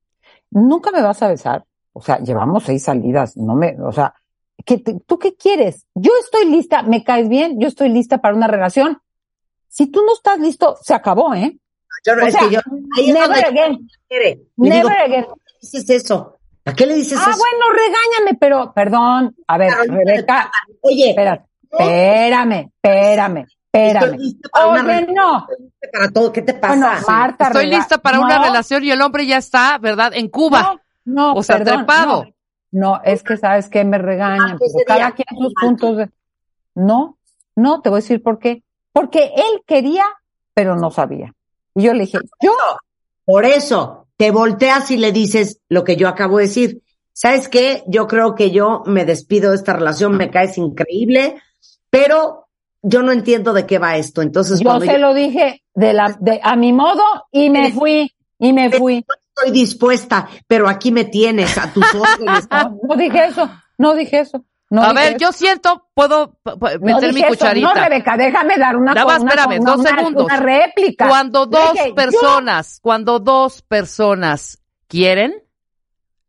nunca me vas a besar. O sea, llevamos seis salidas, no me, o sea, ¿qué te, ¿tú qué quieres? Yo estoy lista, me caes bien, yo estoy lista para una relación. Si tú no estás listo, se acabó, ¿eh? Yo no, o es sea, que yo, ahí never es again. Quiere. Never digo, again. ¿por qué dices eso? ¿A qué le dices ah, eso? Ah, bueno, regáñame, pero, perdón, a ver, Carolina, Rebeca. Oye. Espérate, no. espérame, espérame, espérame. Estoy lista para Oye, una no. Para todo, ¿qué te pasa? Bueno, Marta, Estoy rega- lista para no. una relación y el hombre ya está, ¿verdad? En Cuba. No, no, o sea, perdón, trepado. No, no, es que sabes que me regañan, Marta, pero cada quien sus puntos de... No, no, te voy a decir por qué. Porque él quería, pero no sabía. Y yo le dije, yo... Por eso, te volteas y le dices lo que yo acabo de decir. ¿Sabes qué? Yo creo que yo me despido de esta relación, me caes increíble, pero yo no entiendo de qué va esto. Entonces, yo cuando se yo... lo dije de la, de, a mi modo y me fui, y me fui. Estoy dispuesta, pero aquí me tienes a tus órdenes. No, no dije eso, no dije eso. No a dije ver, eso. yo siento, puedo p- p- No meter mi dije eso. cucharita. No, Rebeca, déjame dar una Nada más, una- espérame, una- dos una- segundos. Una réplica. Cuando dos Dije, personas, cuando dos personas quieren,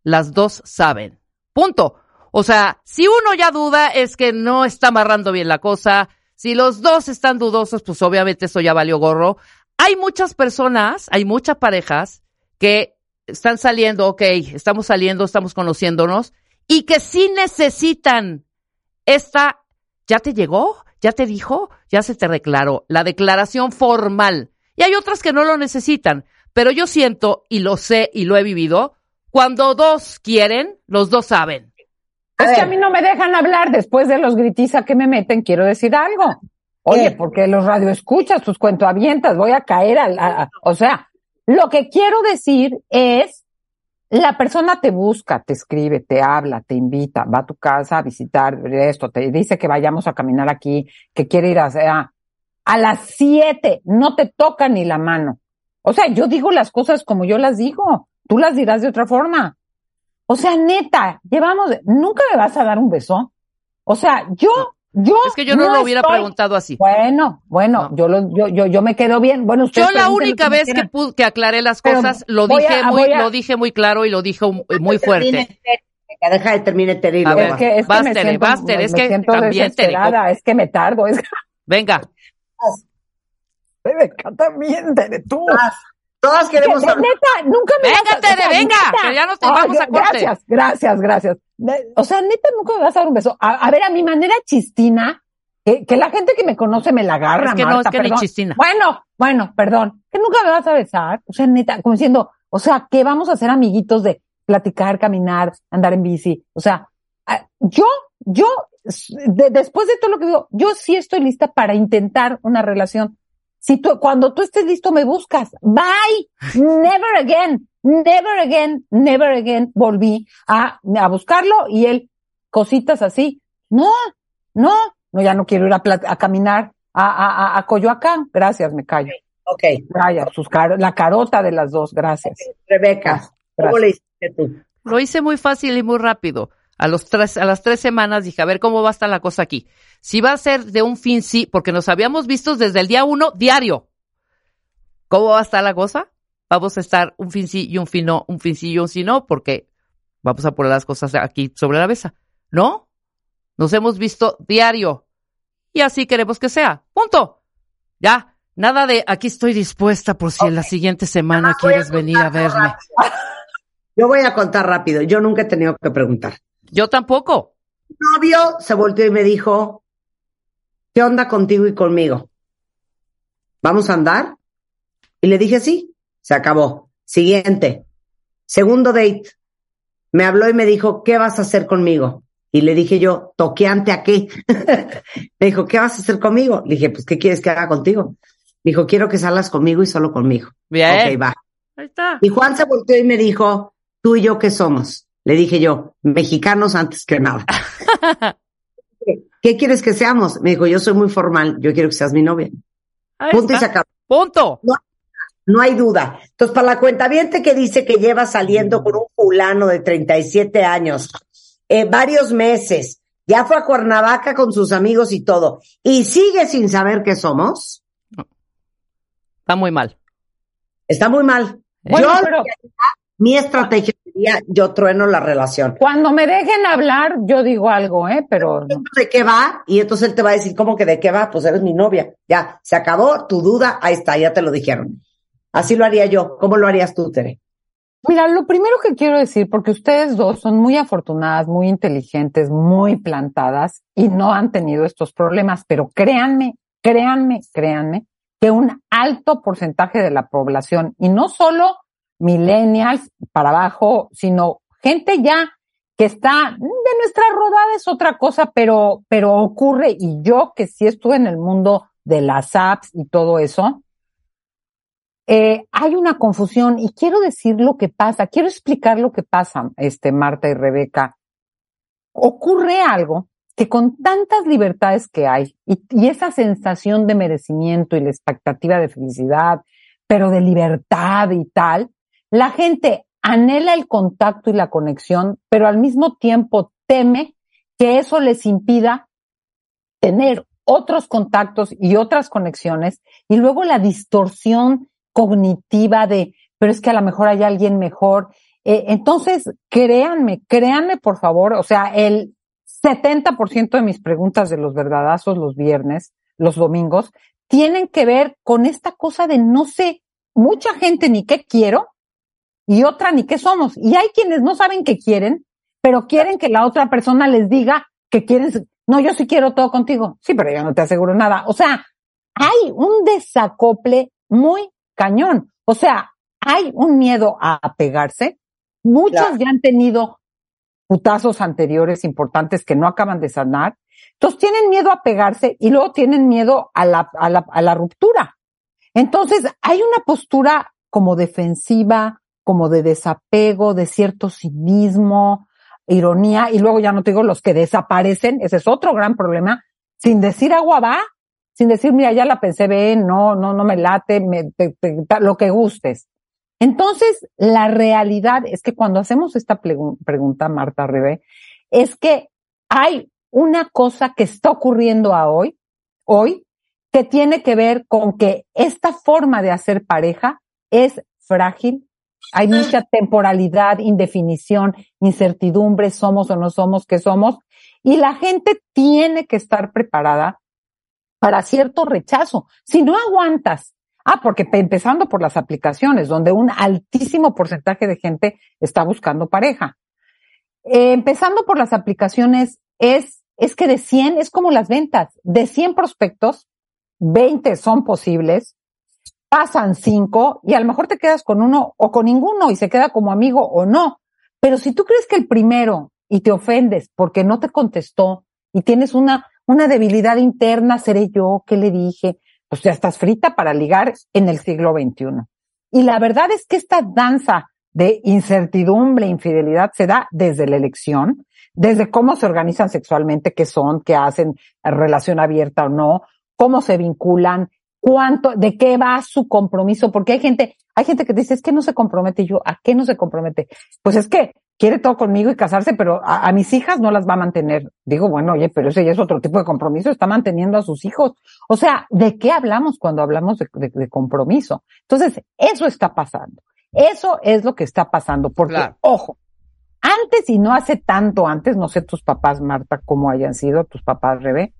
las dos saben. Punto. O sea, si uno ya duda es que no está amarrando bien la cosa. Si los dos están dudosos, pues obviamente eso ya valió gorro. Hay muchas personas, hay muchas parejas que están saliendo, ok, estamos saliendo, estamos conociéndonos, y que sí necesitan esta, ¿ya te llegó? ¿Ya te dijo? ¿Ya se te declaró? La declaración formal. Y hay otras que no lo necesitan, pero yo siento, y lo sé y lo he vivido, cuando dos quieren, los dos saben. Es que a mí no me dejan hablar después de los gritiza que me meten, quiero decir algo. Oye, ¿Qué? porque los radioescuchas, tus cuentoavientas, voy a caer al, a, a, o sea, lo que quiero decir es, la persona te busca, te escribe, te habla, te invita, va a tu casa a visitar esto, te dice que vayamos a caminar aquí, que quiere ir a, a, a las siete, no te toca ni la mano. O sea, yo digo las cosas como yo las digo, tú las dirás de otra forma. O sea, neta, llevamos, ¿nunca me vas a dar un beso? O sea, yo, yo. Es que yo no, no lo hubiera estoy... preguntado así. Bueno, bueno, no. yo lo, yo, yo, yo me quedo bien. Bueno, usted. Yo la única vez que, que, que aclaré las cosas, Pero lo dije a, muy, a... lo dije muy claro y lo dije muy fuerte. Deja de terminar, Tere. A ver, es que, es vas, que me Tere, siento, vas, Tere, es que siento también, Tere. Es que me tardo. Es... Venga. Rebeca, también, Tere, tú. Vas. Todas queremos hablar. Neta, nunca me Venga, vas a... Tere, venga, que ya nos te vamos a corte. Gracias, gracias, gracias. O sea, neta, nunca me vas a dar un beso. A, a ver, a mi manera chistina, que, que la gente que me conoce me la agarra, Es que Marta, no, es que perdón. ni chistina. Bueno, bueno, perdón. Que nunca me vas a besar. O sea, neta, como diciendo, o sea, que vamos a ser amiguitos de platicar, caminar, andar en bici. O sea, yo, yo, de, después de todo lo que digo, yo sí estoy lista para intentar una relación. Si tú, cuando tú estés listo me buscas. Bye. Never again. Never again. Never again. Volví a, a buscarlo y él, cositas así. No, no, no, ya no quiero ir a, a caminar a, a, a Coyoacán. Gracias, me callo. Ok. Vaya, sus car la carota de las dos. Gracias. Okay. Rebeca, ¿cómo le hiciste tú? Lo hice muy fácil y muy rápido. A los tres, a las tres semanas dije, a ver cómo va a estar la cosa aquí. Si va a ser de un fin sí, porque nos habíamos visto desde el día uno diario. ¿Cómo va a estar la cosa? Vamos a estar un fin sí y un fin no, un fin sí y un sí no, porque vamos a poner las cosas aquí sobre la mesa. ¿No? Nos hemos visto diario. Y así queremos que sea. Punto. Ya. Nada de aquí estoy dispuesta por si okay. en la siguiente semana no, quieres a venir a verme. Rápido. Yo voy a contar rápido. Yo nunca he tenido que preguntar. Yo tampoco. Mi novio se volteó y me dijo, ¿qué onda contigo y conmigo? ¿Vamos a andar? Y le dije, sí. Se acabó. Siguiente. Segundo date. Me habló y me dijo, ¿qué vas a hacer conmigo? Y le dije yo, ¿toqueante a qué? Me dijo, ¿qué vas a hacer conmigo? Le dije, pues, ¿qué quieres que haga contigo? Me dijo, quiero que salgas conmigo y solo conmigo. Bien. Ok, va. Ahí está. Y Juan se volteó y me dijo, ¿tú y yo qué somos? Le dije yo, mexicanos antes que nada. ¿Qué quieres que seamos? Me dijo, yo soy muy formal, yo quiero que seas mi novia. Ahí Punto está. y se acabó. Punto. No, no hay duda. Entonces, para la cuentaviente que dice que lleva saliendo con un fulano de treinta y siete años, eh, varios meses, ya fue a Cuernavaca con sus amigos y todo, y sigue sin saber qué somos. No. Está muy mal. Está muy mal. Bueno, yo, pero... mi estrategia sería, yo trueno la relación. Cuando me dejen hablar, yo digo algo, ¿eh? Pero... ¿De qué va? Y entonces él te va a decir, ¿cómo que de qué va? Pues eres mi novia. Ya, se acabó tu duda, ahí está, ya te lo dijeron. Así lo haría yo. ¿Cómo lo harías tú, Tere? Mira, lo primero que quiero decir, porque ustedes dos son muy afortunadas, muy inteligentes, muy plantadas y no han tenido estos problemas, pero créanme, créanme, créanme, que un alto porcentaje de la población, y no solo millennials para abajo, sino gente ya que está de nuestra rodada es otra cosa, pero, pero ocurre, y yo que sí estuve en el mundo de las apps y todo eso, eh, hay una confusión y quiero decir lo que pasa, quiero explicar lo que pasa, este, Marta y Rebeca. Ocurre algo que con tantas libertades que hay y, y esa sensación de merecimiento y la expectativa de felicidad, pero de libertad y tal, la gente anhela el contacto y la conexión, pero al mismo tiempo teme que eso les impida tener otros contactos y otras conexiones, y luego la distorsión cognitiva de, pero es que a lo mejor hay alguien mejor, Eh, entonces, créanme, créanme por favor, o sea, el setenta por ciento de mis preguntas de los verdadazos los viernes, los domingos, tienen que ver con esta cosa de no sé, mucha gente ni qué quiero y otra ni qué somos. Y hay quienes no saben qué quieren, pero quieren que la otra persona les diga que quieren, no, yo sí quiero todo contigo. Sí, pero yo no te aseguro nada. O sea, hay un desacople muy cañón. O sea, hay un miedo a apegarse. Muchos claro. ya han tenido putazos anteriores importantes que no acaban de sanar. Entonces tienen miedo a pegarse y luego tienen miedo a la, a la, a la ruptura. Entonces hay una postura como defensiva, como de desapego, de cierto cinismo, ironía, y luego ya no te digo los que desaparecen, ese es otro gran problema, sin decir agua va, sin decir, mira, ya la pensé, ve, no, no, no me late, me, te, te, te, lo que gustes. Entonces, la realidad es que cuando hacemos esta plegu- pregunta, Marta Rebé, es que hay una cosa que está ocurriendo a hoy, hoy, que tiene que ver con que esta forma de hacer pareja es frágil, hay mucha temporalidad, indefinición, incertidumbre, somos o no somos, qué somos, y la gente tiene que estar preparada para cierto rechazo. Si no aguantas, ah, porque empezando por las aplicaciones, donde un altísimo porcentaje de gente está buscando pareja. Eh, empezando por las aplicaciones, es, es que de cien, es como las ventas, de cien prospectos, veinte son posibles, pasan cinco y a lo mejor te quedas con uno o con ninguno y se queda como amigo o no. Pero si tú crees que el primero y te ofendes porque no te contestó y tienes una, una debilidad interna, seré yo, ¿qué le dije? Pues ya estás frita para ligar en el siglo veintiuno. Y la verdad es que esta danza de incertidumbre, infidelidad se da desde la elección, desde cómo se organizan sexualmente, qué son, qué hacen, relación abierta o no, cómo se vinculan, cuánto, de qué va su compromiso, porque hay gente, hay gente que dice, es que no se compromete. Y yo, ¿a qué no se compromete? Pues es que quiere todo conmigo y casarse, pero a, a mis hijas no las va a mantener. Digo, bueno, oye, pero ese ya es otro tipo de compromiso, está manteniendo a sus hijos. O sea, ¿de qué hablamos cuando hablamos de, de, de compromiso? Entonces, eso está pasando. Eso es lo que está pasando, porque, claro. Ojo, antes y no hace tanto antes, no sé tus papás, Marta, cómo hayan sido, tus papás, Rebe,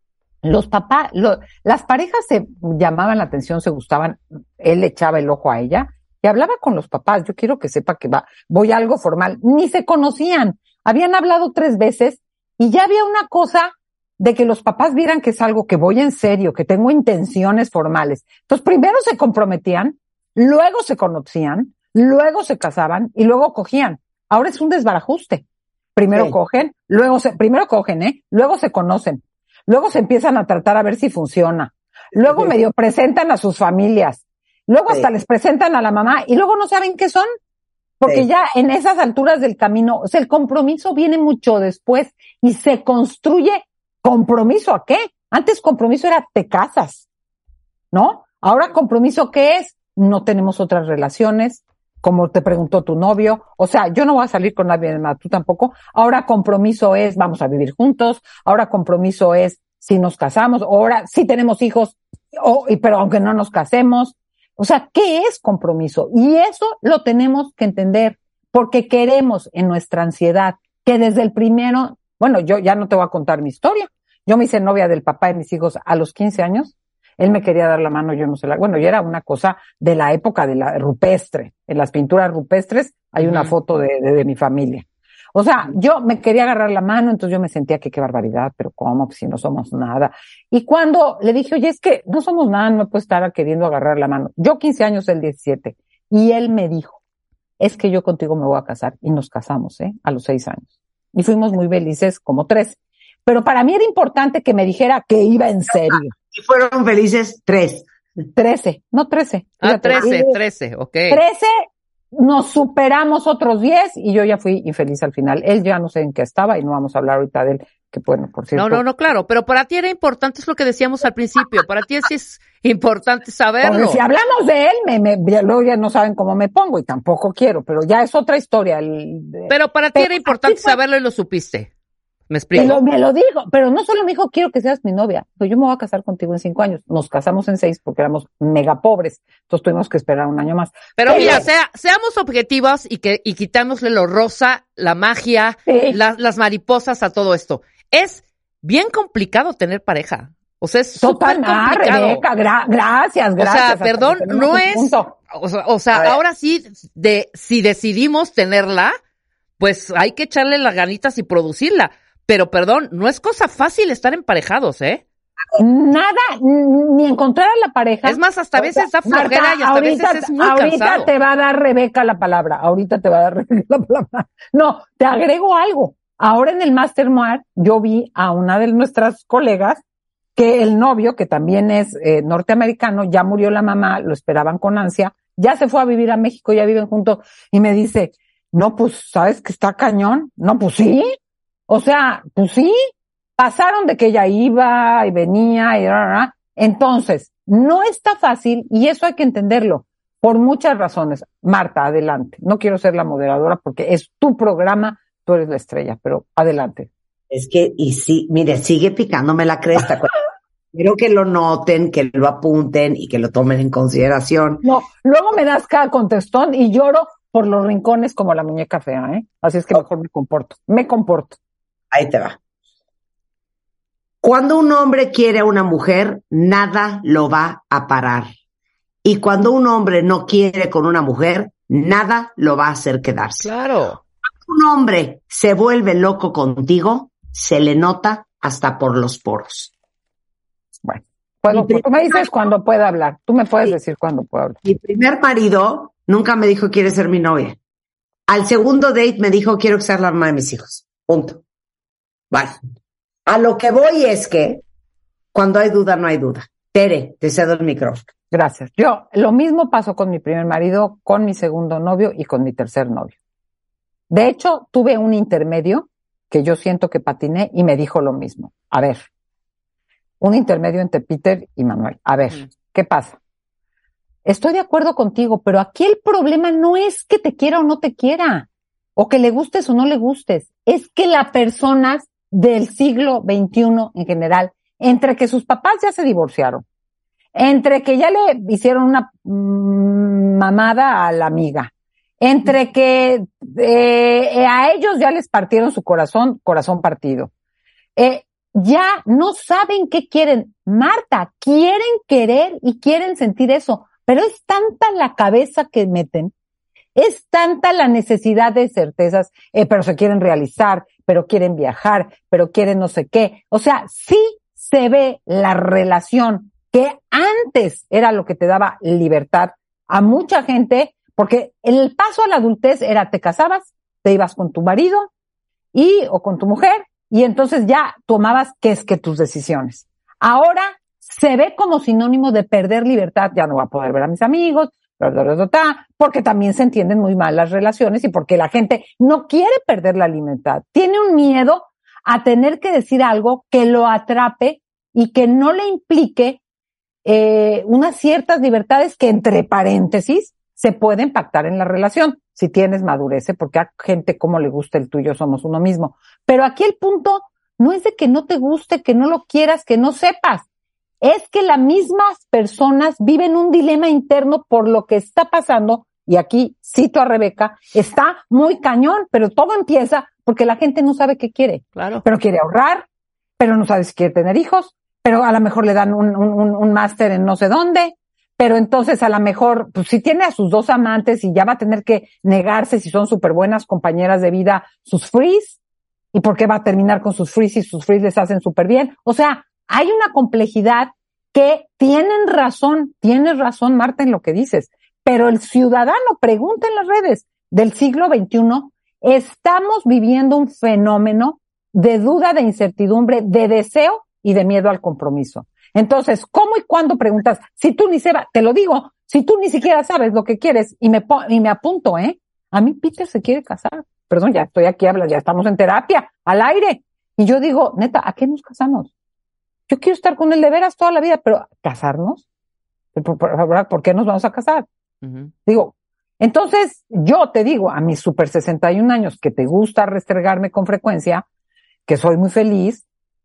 los papás, lo, las parejas se llamaban la atención, se gustaban, él echaba el ojo a ella y hablaba con los papás. Yo quiero que sepa que va, voy a algo formal. Ni se conocían, habían hablado tres veces y ya había una cosa de que los papás vieran que es algo que voy en serio, que tengo intenciones formales. Entonces primero se comprometían, luego se conocían, luego se casaban y luego cogían. Ahora es un desbarajuste. Primero sí. cogen, luego se, primero cogen, ¿eh? Luego se conocen. Luego se empiezan a tratar a ver si funciona. Luego sí. medio presentan a sus familias. Luego sí. hasta les presentan a la mamá y luego no saben qué son. Porque sí. ya en esas alturas del camino, o sea, el compromiso viene mucho después y se construye compromiso. ¿A qué? Antes compromiso era te casas, ¿no? Ahora compromiso, ¿qué es? No tenemos otras relaciones, como te preguntó tu novio. O sea, yo no voy a salir con nadie más, tú tampoco. Ahora compromiso es vamos a vivir juntos. Ahora compromiso es si nos casamos. Ahora si tenemos hijos, oh, pero aunque no nos casemos. O sea, ¿qué es compromiso? Y eso lo tenemos que entender porque queremos en nuestra ansiedad que desde el primero, bueno, yo ya no te voy a contar mi historia. Yo me hice novia del papá de mis hijos a los quince años. Él me quería dar la mano, yo no sé la, bueno, ya era una cosa de la época de la rupestre. En las pinturas rupestres hay una uh-huh. foto de, de, de mi familia. O sea, yo me quería agarrar la mano, entonces yo me sentía que qué barbaridad, pero ¿cómo? Pues si no somos nada. Y cuando le dije, oye, es que no somos nada, no me puedo estar queriendo agarrar la mano. Yo quince años, él diecisiete. Y él me dijo, es que yo contigo me voy a casar. Y nos casamos, ¿eh? A los seis años. Y fuimos muy felices, como tres. Pero para mí era importante que me dijera que iba en serio. Y fueron felices tres. Trece, no trece. Ah, trece, trece, ok. Trece, nos superamos otros diez y yo ya fui infeliz al final. Él ya no sé en qué estaba y no vamos a hablar ahorita de él, que bueno, por cierto. No, no, no, claro, pero para ti era importante, es lo que decíamos al principio, para ti sí es importante saberlo. Porque si hablamos de él, me, me, luego ya no saben cómo me pongo y tampoco quiero, pero ya es otra historia. El, pero para ti era importante saberlo y lo supiste. ¿Me explico? Y lo, me lo dijo, pero no solo me dijo, quiero que seas mi novia. Pues yo me voy a casar contigo en cinco años. Nos casamos en seis porque éramos mega pobres. Entonces tuvimos que esperar un año más. Pero, pero mira, sea, seamos objetivos y que y quitámosle lo rosa, la magia, sí. la, las mariposas a todo esto. Es bien complicado tener pareja. O sea, es súper complicado. Rebeca, gra- gracias, gracias. O sea, perdón, no es... O sea, o sea ahora sí, de si decidimos tenerla, pues hay que echarle las ganitas y producirla. Pero, perdón, no es cosa fácil estar emparejados, ¿eh? Nada, ni encontrar a la pareja. Es más, hasta a veces da flojera Marta, y hasta ahorita, a veces es muy ahorita cansado. te va a dar Rebeca la palabra, ahorita te va a dar Rebeca la palabra. No, te agrego algo. Ahora en el Mastermind yo vi a una de nuestras colegas que el novio, que también es eh, norteamericano, ya murió la mamá, lo esperaban con ansia, ya se fue a vivir a México, ya viven juntos, y me dice, no, pues, ¿sabes que está cañón? No, pues sí. O sea, pues sí, pasaron de que ella iba y venía y bla, bla, bla. Entonces, no está fácil y eso hay que entenderlo por muchas razones. Marta, adelante. No quiero ser la moderadora porque es tu programa, tú eres la estrella, pero adelante. Es que, y sí, mire, sigue picándome la cresta. Quiero que lo noten, que lo apunten y que lo tomen en consideración. No, luego me das cada contestón y lloro por los rincones como la muñeca fea, ¿eh? Así es que mejor me comporto, me comporto. Ahí te va. Cuando un hombre quiere a una mujer, nada lo va a parar. Y cuando un hombre no quiere con una mujer, nada lo va a hacer quedarse. Claro. Cuando un hombre se vuelve loco contigo, se le nota hasta por los poros. Bueno, puedo, primer, tú me dices cuando pueda hablar. Tú me puedes sí, decir cuando puedo hablar. Mi primer marido nunca me dijo, ¿quieres ser mi novia? Al segundo date me dijo, quiero que seas la mamá de mis hijos. Punto. Vale. A lo que voy es que cuando hay duda, no hay duda. Tere, te cedo el micrófono. Gracias. Yo, lo mismo pasó con mi primer marido, con mi segundo novio y con mi tercer novio. De hecho, tuve un intermedio que yo siento que patiné y me dijo lo mismo. A ver, un intermedio entre Peter y Manuel. A ver, mm. ¿qué pasa? Estoy de acuerdo contigo, pero aquí el problema no es que te quiera o no te quiera, o que le gustes o no le gustes. Es que las personas del siglo veintiuno en general, entre que sus papás ya se divorciaron, entre que ya le hicieron una mmm, mamada a la amiga, entre que eh, a ellos ya les partieron su corazón, corazón partido, eh, ya no saben qué quieren. Marta, quieren querer y quieren sentir eso, pero es tanta la cabeza que meten, es tanta la necesidad de certezas, eh, pero se quieren realizar, pero quieren viajar, pero quieren no sé qué. O sea, sí se ve la relación que antes era lo que te daba libertad a mucha gente, porque el paso a la adultez era te casabas, te ibas con tu marido y o con tu mujer y entonces ya tomabas qué es que tus decisiones. Ahora se ve como sinónimo de perder libertad, ya no voy a poder ver a mis amigos, porque también se entienden muy mal las relaciones y porque la gente no quiere perder la libertad. Tiene un miedo a tener que decir algo que lo atrape y que no le implique eh, unas ciertas libertades que, entre paréntesis, se pueden pactar en la relación, si tienes madurez, ¿eh? Porque a gente como le gusta el tuyo, somos uno mismo. Pero aquí el punto no es de que no te guste, que no lo quieras, que no sepas. Es que las mismas personas viven un dilema interno por lo que está pasando, y aquí cito a Rebeca, está muy cañón, pero todo empieza porque la gente no sabe qué quiere. Claro. Pero quiere ahorrar, pero no sabe si quiere tener hijos, pero a lo mejor le dan un, un, un máster en no sé dónde, pero entonces a lo mejor, pues si tiene a sus dos amantes y ya va a tener que negarse si son súper buenas compañeras de vida, sus frees, y por qué va a terminar con sus frees si sus frees les hacen súper bien. O sea, hay una complejidad que tienen razón, tienes razón, Marta, en lo que dices, pero el ciudadano, pregunta en las redes del siglo veintiuno, estamos viviendo un fenómeno de duda, de incertidumbre, de deseo y de miedo al compromiso. Entonces, ¿cómo y cuándo preguntas? Si tú ni sabes, te lo digo, si tú ni siquiera sabes lo que quieres, y me, y me apunto, ¿eh? A mí Peter se quiere casar. Perdón, ya estoy aquí, habla, ya estamos en terapia, al aire. Y yo digo, neta, ¿a qué nos casamos? Yo quiero estar con él de veras toda la vida, pero ¿casarnos? ¿Por, por, por qué nos vamos a casar? Uh-huh. Digo, entonces yo te digo, a mis super sesenta y un años, que te gusta restregarme con frecuencia, que soy muy feliz.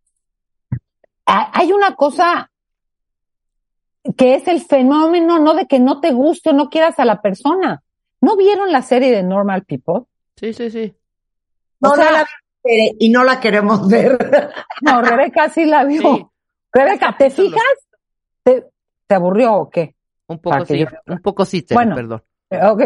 Hay una cosa que es el fenómeno, no de que no te guste o no quieras a la persona. ¿No vieron la serie de Normal People? Sí, sí, sí. No, O sea, no la vi y no la queremos ver. No, Rebeca sí la vio. Sí. Rebeca, ¿te fijas? ¿Te, te aburrió o qué? Un poco Para que sí, yo- un poco sí, Tere, Bueno. perdón. Ok.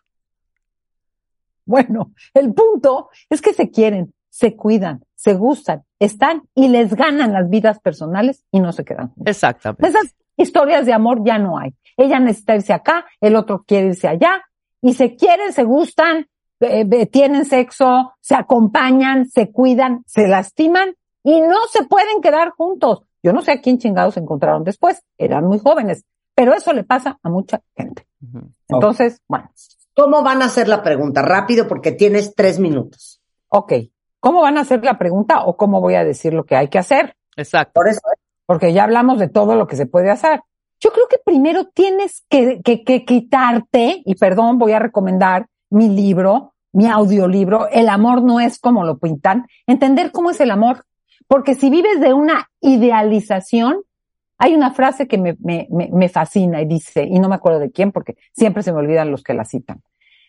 Bueno, el punto es que se quieren, se cuidan, se gustan, están y les ganan las vidas personales y no se quedan juntos. Exactamente. Esas historias de amor ya no hay. Ella necesita irse acá, el otro quiere irse allá, y se quieren, se gustan, eh, eh, tienen sexo, se acompañan, se cuidan, se lastiman y no se pueden quedar juntos. Yo no sé a quién chingados se encontraron después, eran muy jóvenes, pero eso le pasa a mucha gente. Ujú. Entonces, bueno, ¿Cómo van a hacer la pregunta? Rápido, porque tienes tres minutos. ok. ¿Cómo van a hacer la pregunta o cómo voy a decir lo que hay que hacer? Exacto. Por eso, Porque ya hablamos de todo lo que se puede hacer. Yo creo que primero tienes que, que, que quitarte, y perdón, voy a recomendar mi libro, mi audiolibro, El amor no es como lo pintan, entender cómo es el amor. Porque si vives de una idealización, hay una frase que me, me, me, me fascina y dice, y no me acuerdo de quién porque siempre se me olvidan los que la citan.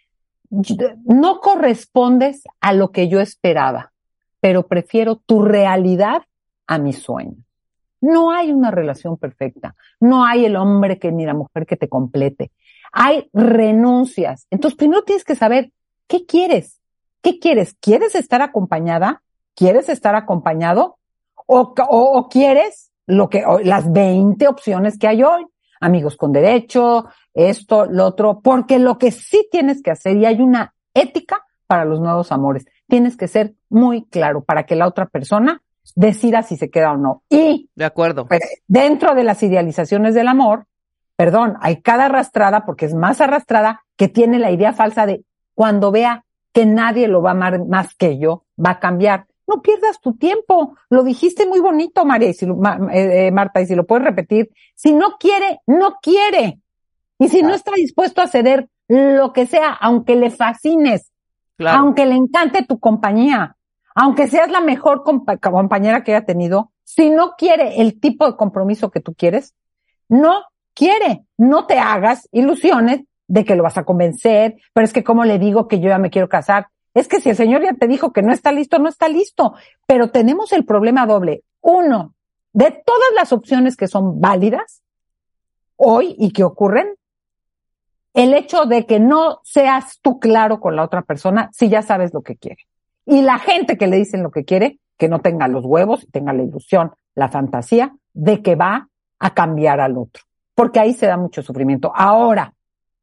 No correspondes a lo que yo esperaba, pero prefiero tu realidad a mi sueño. No hay una relación perfecta. No hay el hombre que ni la mujer que te complete. Hay renuncias. Entonces, primero tienes que saber qué quieres. ¿Qué quieres? ¿Quieres estar acompañada? ¿Quieres estar acompañado? ¿O, o, o quieres lo que, o las veinte opciones que hay hoy? Amigos con derecho, esto, lo otro. Porque lo que sí tienes que hacer, y hay una ética para los nuevos amores, tienes que ser muy claro para que la otra persona decida si se queda o no. Y De acuerdo. pues, dentro de las idealizaciones del amor, perdón, hay cada arrastrada, porque es más arrastrada, que tiene la idea falsa de cuando vea que nadie lo va a amar más que yo, va a cambiar. No pierdas tu tiempo. Lo dijiste muy bonito, María, y si lo, Ma- eh, eh, Marta, y si lo puedes repetir. Si no quiere, no quiere. Y si no está dispuesto a ceder lo que sea, aunque le fascines, Claro. aunque le encante tu compañía, aunque seas la mejor compa- compañera que haya tenido, si no quiere el tipo de compromiso que tú quieres, no quiere. No te hagas ilusiones de que lo vas a convencer, pero es que cómo le digo que yo ya me quiero casar. Es que si el señor ya te dijo que no está listo, no está listo. Pero tenemos el problema doble. Uno, de todas las opciones que son válidas hoy y que ocurren, el hecho de que no seas tú claro con la otra persona si ya sabes lo que quiere. Y la gente que le dicen lo que quiere, que no tenga los huevos, tenga la ilusión, la fantasía de que va a cambiar al otro. Porque ahí se da mucho sufrimiento. Ahora,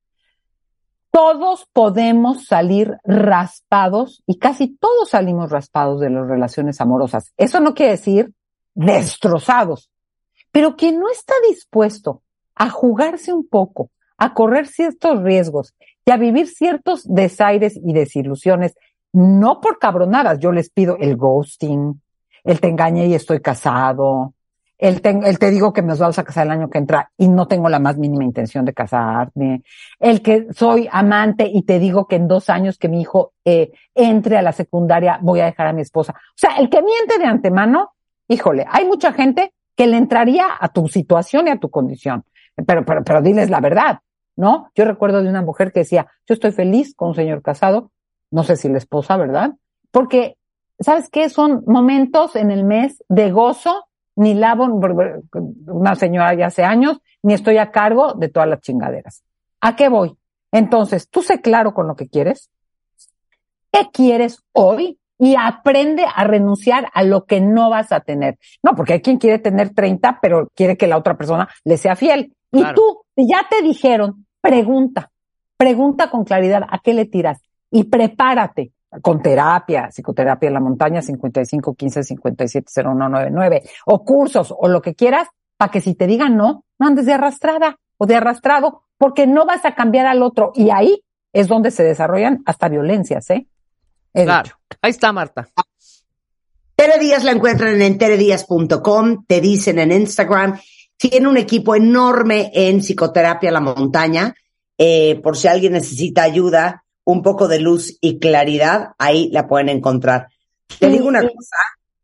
todos podemos salir raspados y casi todos salimos raspados de las relaciones amorosas. Eso no quiere decir destrozados. Pero quien no está dispuesto a jugarse un poco, a correr ciertos riesgos y a vivir ciertos desaires y desilusiones, no por cabronadas, yo les pido el ghosting, el te engañé y estoy casado, el te, el te digo que nos vamos a casar el año que entra y no tengo la más mínima intención de casarme, el que soy amante y te digo que en dos años que mi hijo eh, entre a la secundaria voy a dejar a mi esposa. O sea, el que miente de antemano, híjole, hay mucha gente que le entraría a tu situación y a tu condición, pero, pero, pero diles la verdad, ¿no? Yo recuerdo de una mujer que decía, yo estoy feliz con un señor casado, no sé si la esposa, ¿verdad? Porque, ¿sabes qué? Son momentos en el mes de gozo, ni lavo una señora ya hace años, ni estoy a cargo de todas las chingaderas. ¿A qué voy? Entonces, tú sé claro con lo que quieres. ¿Qué quieres hoy? Y aprende a renunciar a lo que no vas a tener. No, porque hay quien quiere tener treinta, pero quiere que la otra persona le sea fiel. Claro. Y tú, si ya te dijeron, pregunta, pregunta con claridad a qué le tiras y prepárate con terapia, psicoterapia en la montaña, cincuenta y cinco, quince, cincuenta y siete, cero uno nueve nueve, o cursos, o lo que quieras, para que si te digan no, no andes de arrastrada o de arrastrado, porque no vas a cambiar al otro. Y ahí es donde se desarrollan hasta violencias, ¿eh? He Claro. dicho. Ahí está, Marta. Tere Díaz la encuentran en entere díaz punto com, te dicen en Instagram. Tiene un equipo enorme en psicoterapia La Montaña. Eh, por si alguien necesita ayuda, un poco de luz y claridad, ahí la pueden encontrar. Te Y- digo una y- cosa,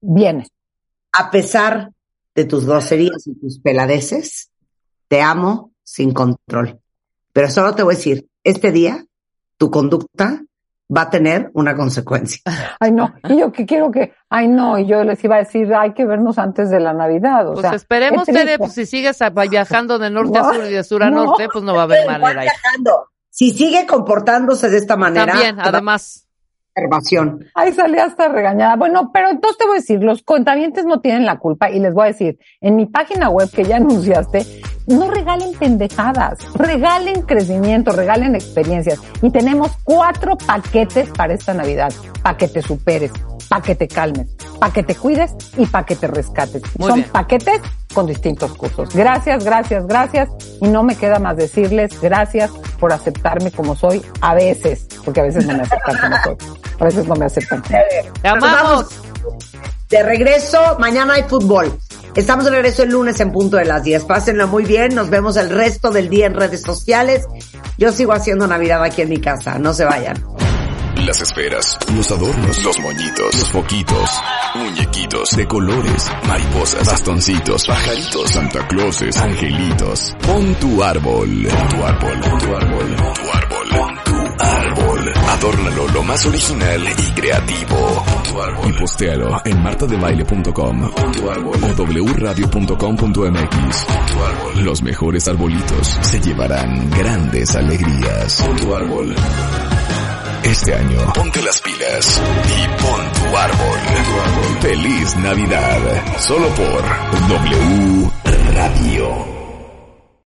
viene. A pesar de tus groserías y tus peladeces, te amo sin control. Pero solo te voy a decir, este día, tu conducta va a tener una consecuencia. Ay, no, y yo que quiero que, ay, no, y yo les iba a decir, hay que vernos antes de la Navidad. O pues sea, esperemos, Tere, pues si sigues viajando de norte no, a sur y de sur a no, norte, pues no va a haber manera ahí. Si sigue comportándose de esta manera. También, además. Observación. Ay, salí hasta regañada. Bueno, pero entonces te voy a decir, los cuentavientes no tienen la culpa y les voy a decir, en mi página web que ya anunciaste, no regalen pendejadas, regalen crecimiento, regalen experiencias. Y tenemos cuatro paquetes para esta Navidad, para que te superes, para que te calmes, para que te cuides y para que te rescates. Muy Son bien. paquetes con distintos cursos. Gracias, gracias, gracias. Y no me queda más decirles gracias por aceptarme como soy a veces, porque a veces no me aceptan como soy. A veces no me aceptan. ¡Te amamos! De regreso, mañana hay fútbol. Estamos de regreso el lunes en punto de las diez. Pásenlo muy bien. Nos vemos el resto del día en redes sociales. Yo sigo haciendo Navidad aquí en mi casa. No se vayan. Las esferas, los adornos, los moñitos, los foquitos, muñequitos de colores, mariposas, bastoncitos, pajaritos, Santa Clauses, angelitos. Pon tu árbol, pon tu árbol, pon tu árbol, pon tu árbol, pon tu árbol. Adórnalo lo más original y creativo. Pon tu árbol. Y postéalo en marta de baile punto com o doble u radio punto com punto m x. Pon tu árbol. Los mejores arbolitos se llevarán grandes alegrías. Pon tu árbol. Este año, ponte las pilas y pon tu árbol. ¡Feliz Navidad! Solo por W Radio.